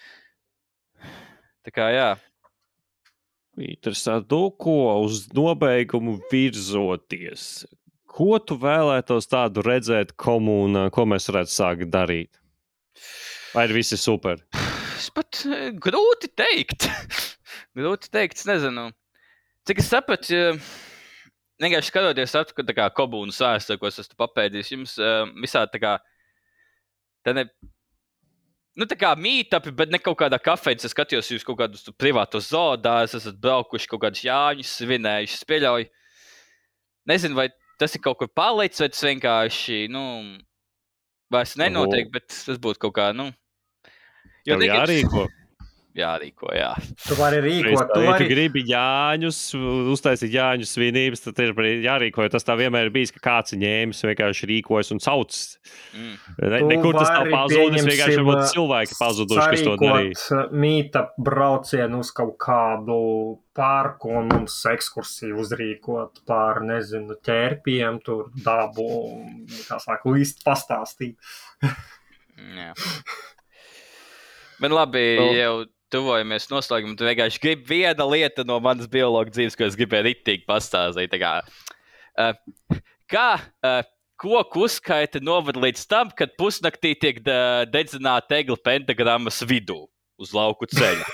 Tā kā, jā. Interesanti, ko uz nobeigumu virzoties. Ko tu vēlētos tādu redzēt komunā, ko mēs varētu sākt darīt? Vai ir visi super? Es pat grūti teikt. grūti teikt, es nezinu. Cik es sapratu, vienkārši skatoties atpakaļ tā kā komunas vēsturi, ko es esmu papēdījis, jums visā tā kā, tā ne, nu tā kā meetupi, bet ne kaut kādā kafejnē, es skatījos jūs kaut kādus privātos zoodās, esat braukuši kaut kādus Jāņus, svinējuši, es pieļauju. Nezinu, vai tas ir kaut kur palicis, vai tas vienkārši, nu, vairs nenotiek, bet tas būtu kaut kā, nu... Jo Tev jārīko. Jārīko, jā. Tu vari rīkot. Tu, tu vari... tu gribi Jāņus, uztaisīt Jāņu svinības, tad ir jārīko, jo tas tā vienmēr ir bijis, ka kāds ir ņēmis, vienkārši rīkojas un sauc. Mm. Ne, nekur tas nav pazudis, vienkārši varbūt cilvēki pazuduši, kas to darīja. Sarīkot mīta braucienu uz kaut kādu parku un mums ekskursiju uzrīkot pār, nezinu, ķērpiem, tur dabu, kā saka, īsti pastāstīt. Jā. Bet labi, jau tuvojamies noslēgumu, tu vienkārši gribi viena lieta no manas biologa dzīves, ko es gribēju ritīgi pastāstīt. Tā kā, uh, kā uh, koku uzskaita novad līdz tam, kad pusnaktī tiek de- dedzināta egla pentagrammas vidū uz lauku ceļa.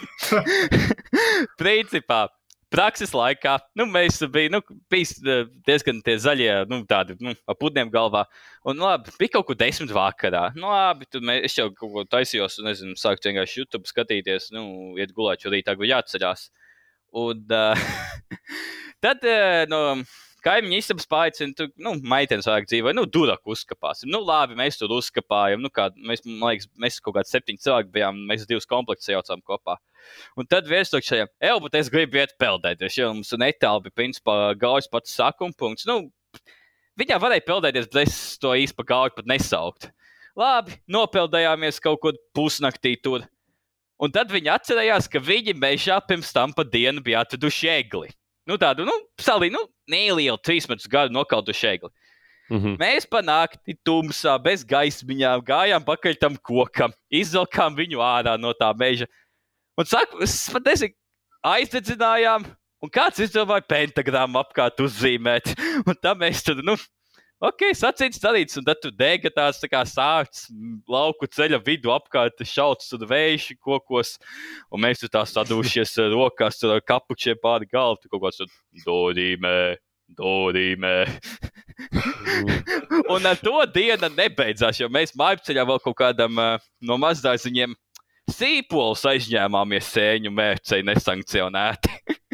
Principā, prakses laikā, nu, mēs bija, nu, bija diezgan tie zaļie, nu, tādi, nu, ap pudniem galvā. Un, labi, bija kaut ko desmit vakarā. Nu, labi, tad mēs, es jau kaut ko taisījos, un, nezinu, sāku vienkārši YouTube skatīties, nu, iet gulēt, jo rītā bija jāatceļās. Un uh, tad, uh, no kaimiņa istabas paaicina, tu, nu, maitenes vairāk dzīvoja, nu, duraku uzkapāsim. Nu, labi, mēs tur uzkapājam, nu, kā, mēs, man liekas, mēs kaut kādi septiņi cilvēki bijām, mēs divus komplektus jaucām kopā. Un tad virsotšajam, eju, bet es gribu iet peldēties, jo mums netāli bija, principā, gaujas pats sākuma punkts. Nu, viņā varēja peldēties, bet es to īsti pa gauju pat nesaukt. Labi, nopeldējāmies kaut ko pusnaktī tur. Un tad viņi atcerējās, ka viņi mežā pirms tam pa dienu bija atveduši egli. Nu, tādu, nu, salī, nu, nelielu trīsmetrus gadu nokauduši egli. Mm-hmm. Mēs pa nakti tumsā, bez gaismiņām, gājām pakaļ tam kokam, izvelkām viņu ārā no tā meža. Un saku, es pat nezinu, aizdedzinājām, un kāds izdomāja pentagrammu apkārt uzzīmēt. Un tā mēs tad, nu, ok, sacīts darīts, un tad tu dega tās tā kā sācis lauku ceļa vidu apkārt šauts un vējuši kokos, un mēs tur tā sadūšies rokās tur ar kapučiem pāri galvu, tu kaut kāds tur dorīmē, dorīmē. Un ar to diena nebeidzās, jo mēs mājupceļā vēl kaut kādam no mazdārziņiem sīpolus aizņēmāmies sēņu mērcei nesankcionēti.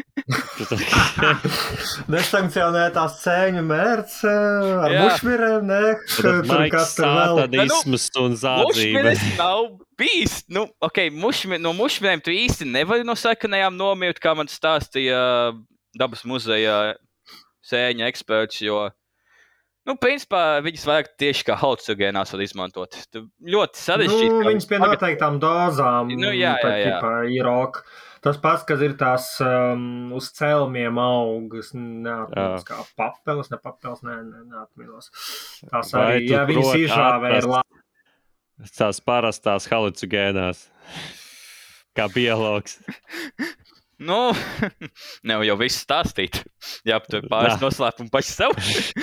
Nesankcionētās sēņu mērce ar mušmirēm, ne? Tur kas tur vēl. Sātanisms un zādzība. Mušmiris nav bijis. Nu, ok, mušmi, no mušmirēm tu īsti nevari no sakanējām nomirt, kā man stāstīja Dabas muzeja sēņu eksperts, jo nu, principā, viņas vairāk tieši kā halucinogēnās var izmantot. Tu ļoti sarežģīti. Nu, viņas pie noteiktām dozām. Nu, jā, jā, jā. Tipā, ir ok. Tas pats, kas ir tās um, uz celmiem augas, neatminos kā papeles, ne papeles, ne, ne, neatminos. Tās arī, ja viņas izžāvē ir labi. Tās parastās halucinogēnās. Kā biologs. Nu, nevar jau visu stāstīt. Jā, tu pāris Nā. noslēpumu paši sev.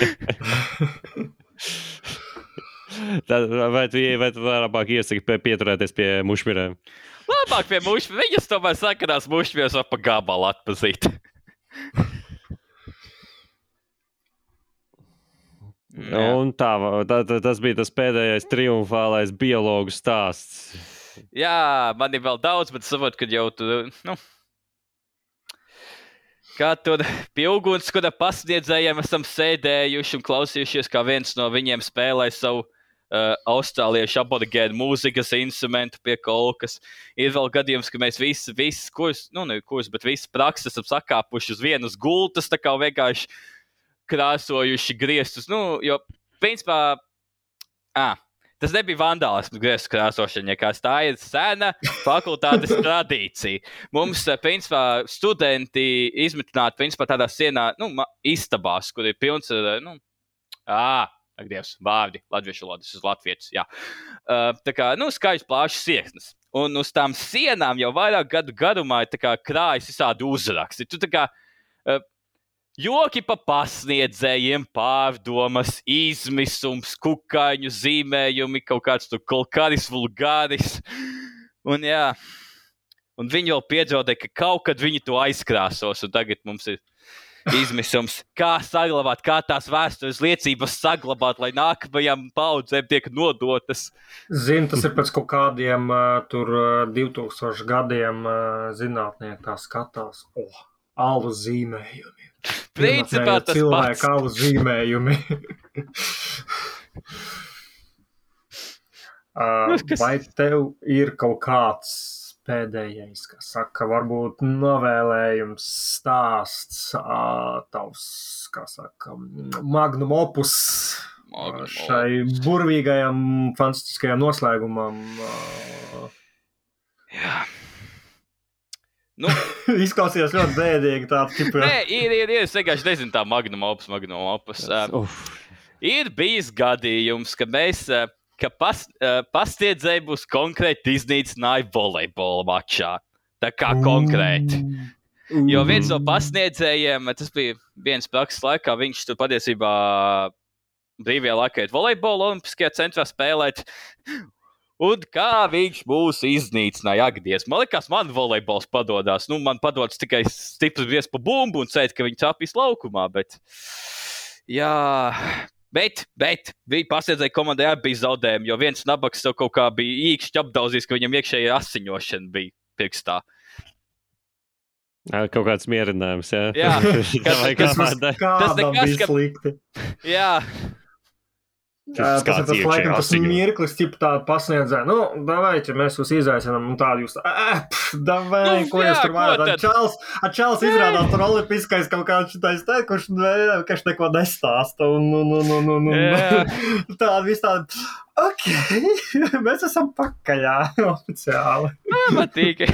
Tad, vai tu, vai tu labāk iesaki pie, pieturēties pie mušmirēm? Labāk pie mušmirēm. Viņas tomēr sakarās mušmirēs var pa gabalu atpazīt. Un tā, tā, tā, tas bija tas pēdējais triumfālais biologu stāsts. Jā, man ir vēl daudz, bet saprotu, ka jau tu, nu, kā tur pie uguns, kura pasniedzējiem esam sēdējuši un klausījušies, kā viens no viņiem spēlē savu uh, austrāliešu aborigēnu mūzikas instrumentu pie kolkas. Ir vēl gadījums, ka mēs visi, visi kurs, nu, ne kurs, bet visi prakses esam sakāpuši uz vienas gultas, tā kā vienkārši krāsojuši griestus. Nu, jo, principā, ā, tas nebija vandālisms griestu krāsošana, ja kāds tā ir sena fakultātes tradīcija. Mums, principā, studenti izmitināti, principā, tādā sienā, nu, istabās, kur ir pilns ar, nu, ā, ak, Dievs, vārdi, latviešu valodas uz latvietis, jā. Uh, tā kā, nu, skaidrs plāšas sieksnes. Un uz tām sienām jau vairāk gadu garumā ir tā kā krājas visādi uzraksti. Tu tā kā, uh, joki pa pasniedzējiem, pārdomas, izmisums, kukaiņu zīmējumi, kaut kāds tur kolkaris vulgāris. Un jā, un viņi vēl piedzaudēja, ka kaut kad viņi to aizkrāsos, un tagad mums ir izmisums, kā saglabāt, kā tās vēstures liecības saglabāt, lai nākamajām paudzēm tiek nodotas. Zinu, tas ir pēc kaut kādiem uh, tur uh, divtūkstošu gadiem uh, zinātnieki tā skatās. Oh, alu zīmējumi. Principā tas cilvēku pats. alu zīmējumi. uh, kas... Vai tev ir kaut kāds pēdējais, kas saka, varbūt novēlējums, stāsts, uh, tavs, kā saka, magnum opus Magnum šai opus. burvīgajam, fantastiskajam noslēgumam? Uh... Jā. Nu, Izklausījās ļoti bēdīgi tāds tipu. nē, ir, ir, ir, es vienkārši nezinu tā magnum opus, magnum opus. Uh, ir bijis gadījums, ka mēs, uh, ka pas, uh, pasniedzēji būs konkrēti iznīcināja volejbola mačā. Tā kā konkrēti. Jo viens no pasniedzējiem, tas bija viens prakses laikā, viņš tur patiesībā brīvajā laikā iet volejbola olimpiskajā centrā spēlēt. Un kā viņš mūs iznīcināja, ak, Dievs. Man liekas, man volejbols padodās. Nu, man padodas tikai stiprs griez pa bumbu un cēt, ka viņi trāpīs laukumā, bet... Jā... Bet, bet, bija pasniedzēja komandai arī bija zaudējumi, jo viens nabaks jau kaut kā bija īkšķi apdauzījis, ka viņam iekšēji asiņošana bija pirkstā. Kaut kāds mierinājums, jā? Jā. Kas, Tas kādam nekas, bija ka- slikti. Jā, Jā, tas ir tas laikam tas mirklis, tipu tādu pasniedzē. Nu, davайте, mēs jūs izaicinām, un tādu jūs, ē, pff, davai, Nu, ko jā, jūs tur ko vajag. tad? A Čals, a Čals izrādās tur olimpiskais kaut kāds šitais te, kurš, ne, kurš neko nestāsta, un, un, un, un, un, Jā. un tādu visu tādu, ok, mēs esam pakaļā, oficiāli. man tīk.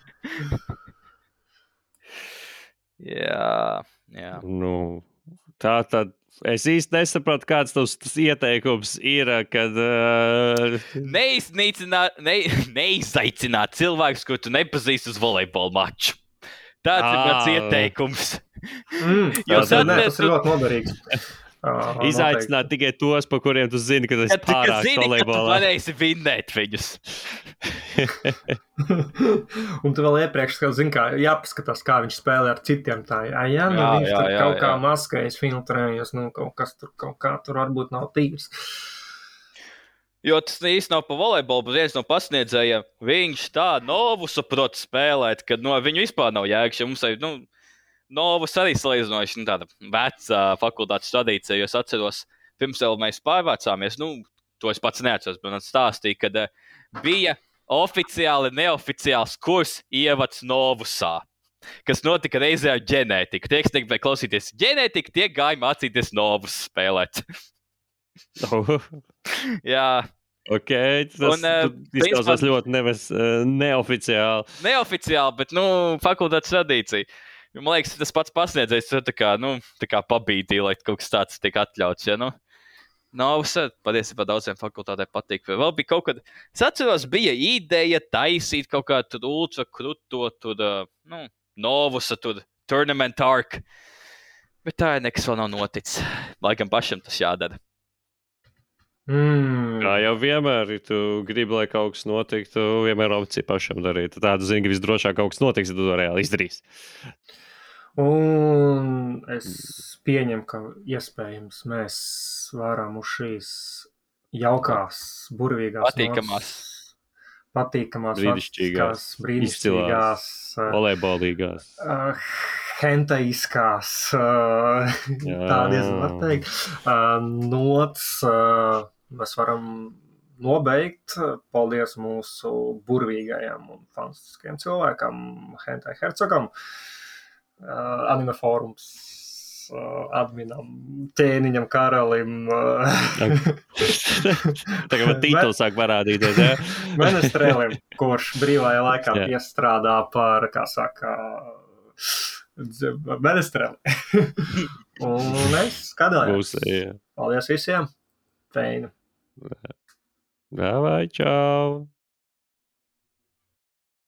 Jā, jā. Nu, tā tad es īsti nesapratu, kāds tas, tas ieteikums ir, kad... Uh, Neiznīcināt, ne, neizaicināt cilvēkus, ko tu nepazīsti uz volejbola maču. Tāds ir mans Ā. ieteikums. Mm, Jo tas, tad nē, ne- tas ir ļoti noderīgs. Aha, izaicināt tikai tos, pa kuriem tu zini, ka tas Ja ir tu tikai pārāk zini, ka tu volejbolā. varēsi vinnēt viņus. Un tu vēl iepriekš, ka zini, kā jāpaskatās, kā viņš spēlē ar citiem. Tā, jā, jā, nu, Jā, viņš jā, tur jā, kaut kā jā. maskējas, filtrējas, nu, kaut kas tur, kaut kā tur varbūt nav tīrs. Jo tas īsti nav pa volejbolu, bet viens no pasniedzējiem, viņš tā novu saprot spēlēt, ka no viņu vispār nav jēgas. Ja mums ir, nu, novus arī salīdzinoši nu, tāda vecā fakultātes tradīcija, jo es atceros, pirms vēl mēs pārvācāmies, nu, to es pats neatceros, bet man stāstīja, kad uh, bija oficiāli neoficiāls kurs ievads novusā, kas notika reizē ar ģenētiku. Tiek sniegt vai klausīties ģenētiku, tiek gāja mācīties novus spēlēt. Oh, Jā, ok, tas Un, eh, izklausās principā- ļoti nevis, uh, neoficiāli. neoficiāli, bet, nu, fakultātes tradīcija. Jo, man liekas, tas pats pasniedzējs, tur tā kā, nu, tā kā pabīdīja, lai kaut kas tāds tiek atļauts, ja, nu. Nav, patiesībā daudziem fakultātēm patīk. Vēl bija kaut kad, es atceros, bija ideja taisīt kaut kādu tur ultra kruto, tur, uh, nu, Novusa tur, Tournament Arc. Bet tā ir nekas vēl nav noticis. Lai gan pašam tas jādara. Mm. Kā jau vienmēr, ja tu gribi, lai kaut kas notiktu, vienmēr opcija pašam darīt. Tādu zini, ka visdrošāk kaut kas notiks, ja tu to reāli izdarīsi. Un es pieņemu, ka iespējams mēs varam uz šīs jaukās, burvīgās, Patīkamās. nots, patīkamās, Brīnišķīgās, brīnišķīgās, volejbolīgās. uh, hentaiskās, uh, tā diezgan var teikt, uh, nots uh, mēs varam nobeigt. Paldies mūsu burvīgajam un fantastiskajam cilvēkam, Hentai Hercogam, uh, Anime Forums uh, adminam, ķēniņam karalim. Uh, Tagad man tītls sāk parādīties, ja? Menestrelim, kurš brīvajā laikā Jā. piestrādā par, kā saka, Menestreli. Un es kādēļ. Būs, jā. Paldies visiem. Feina. Davai, čau!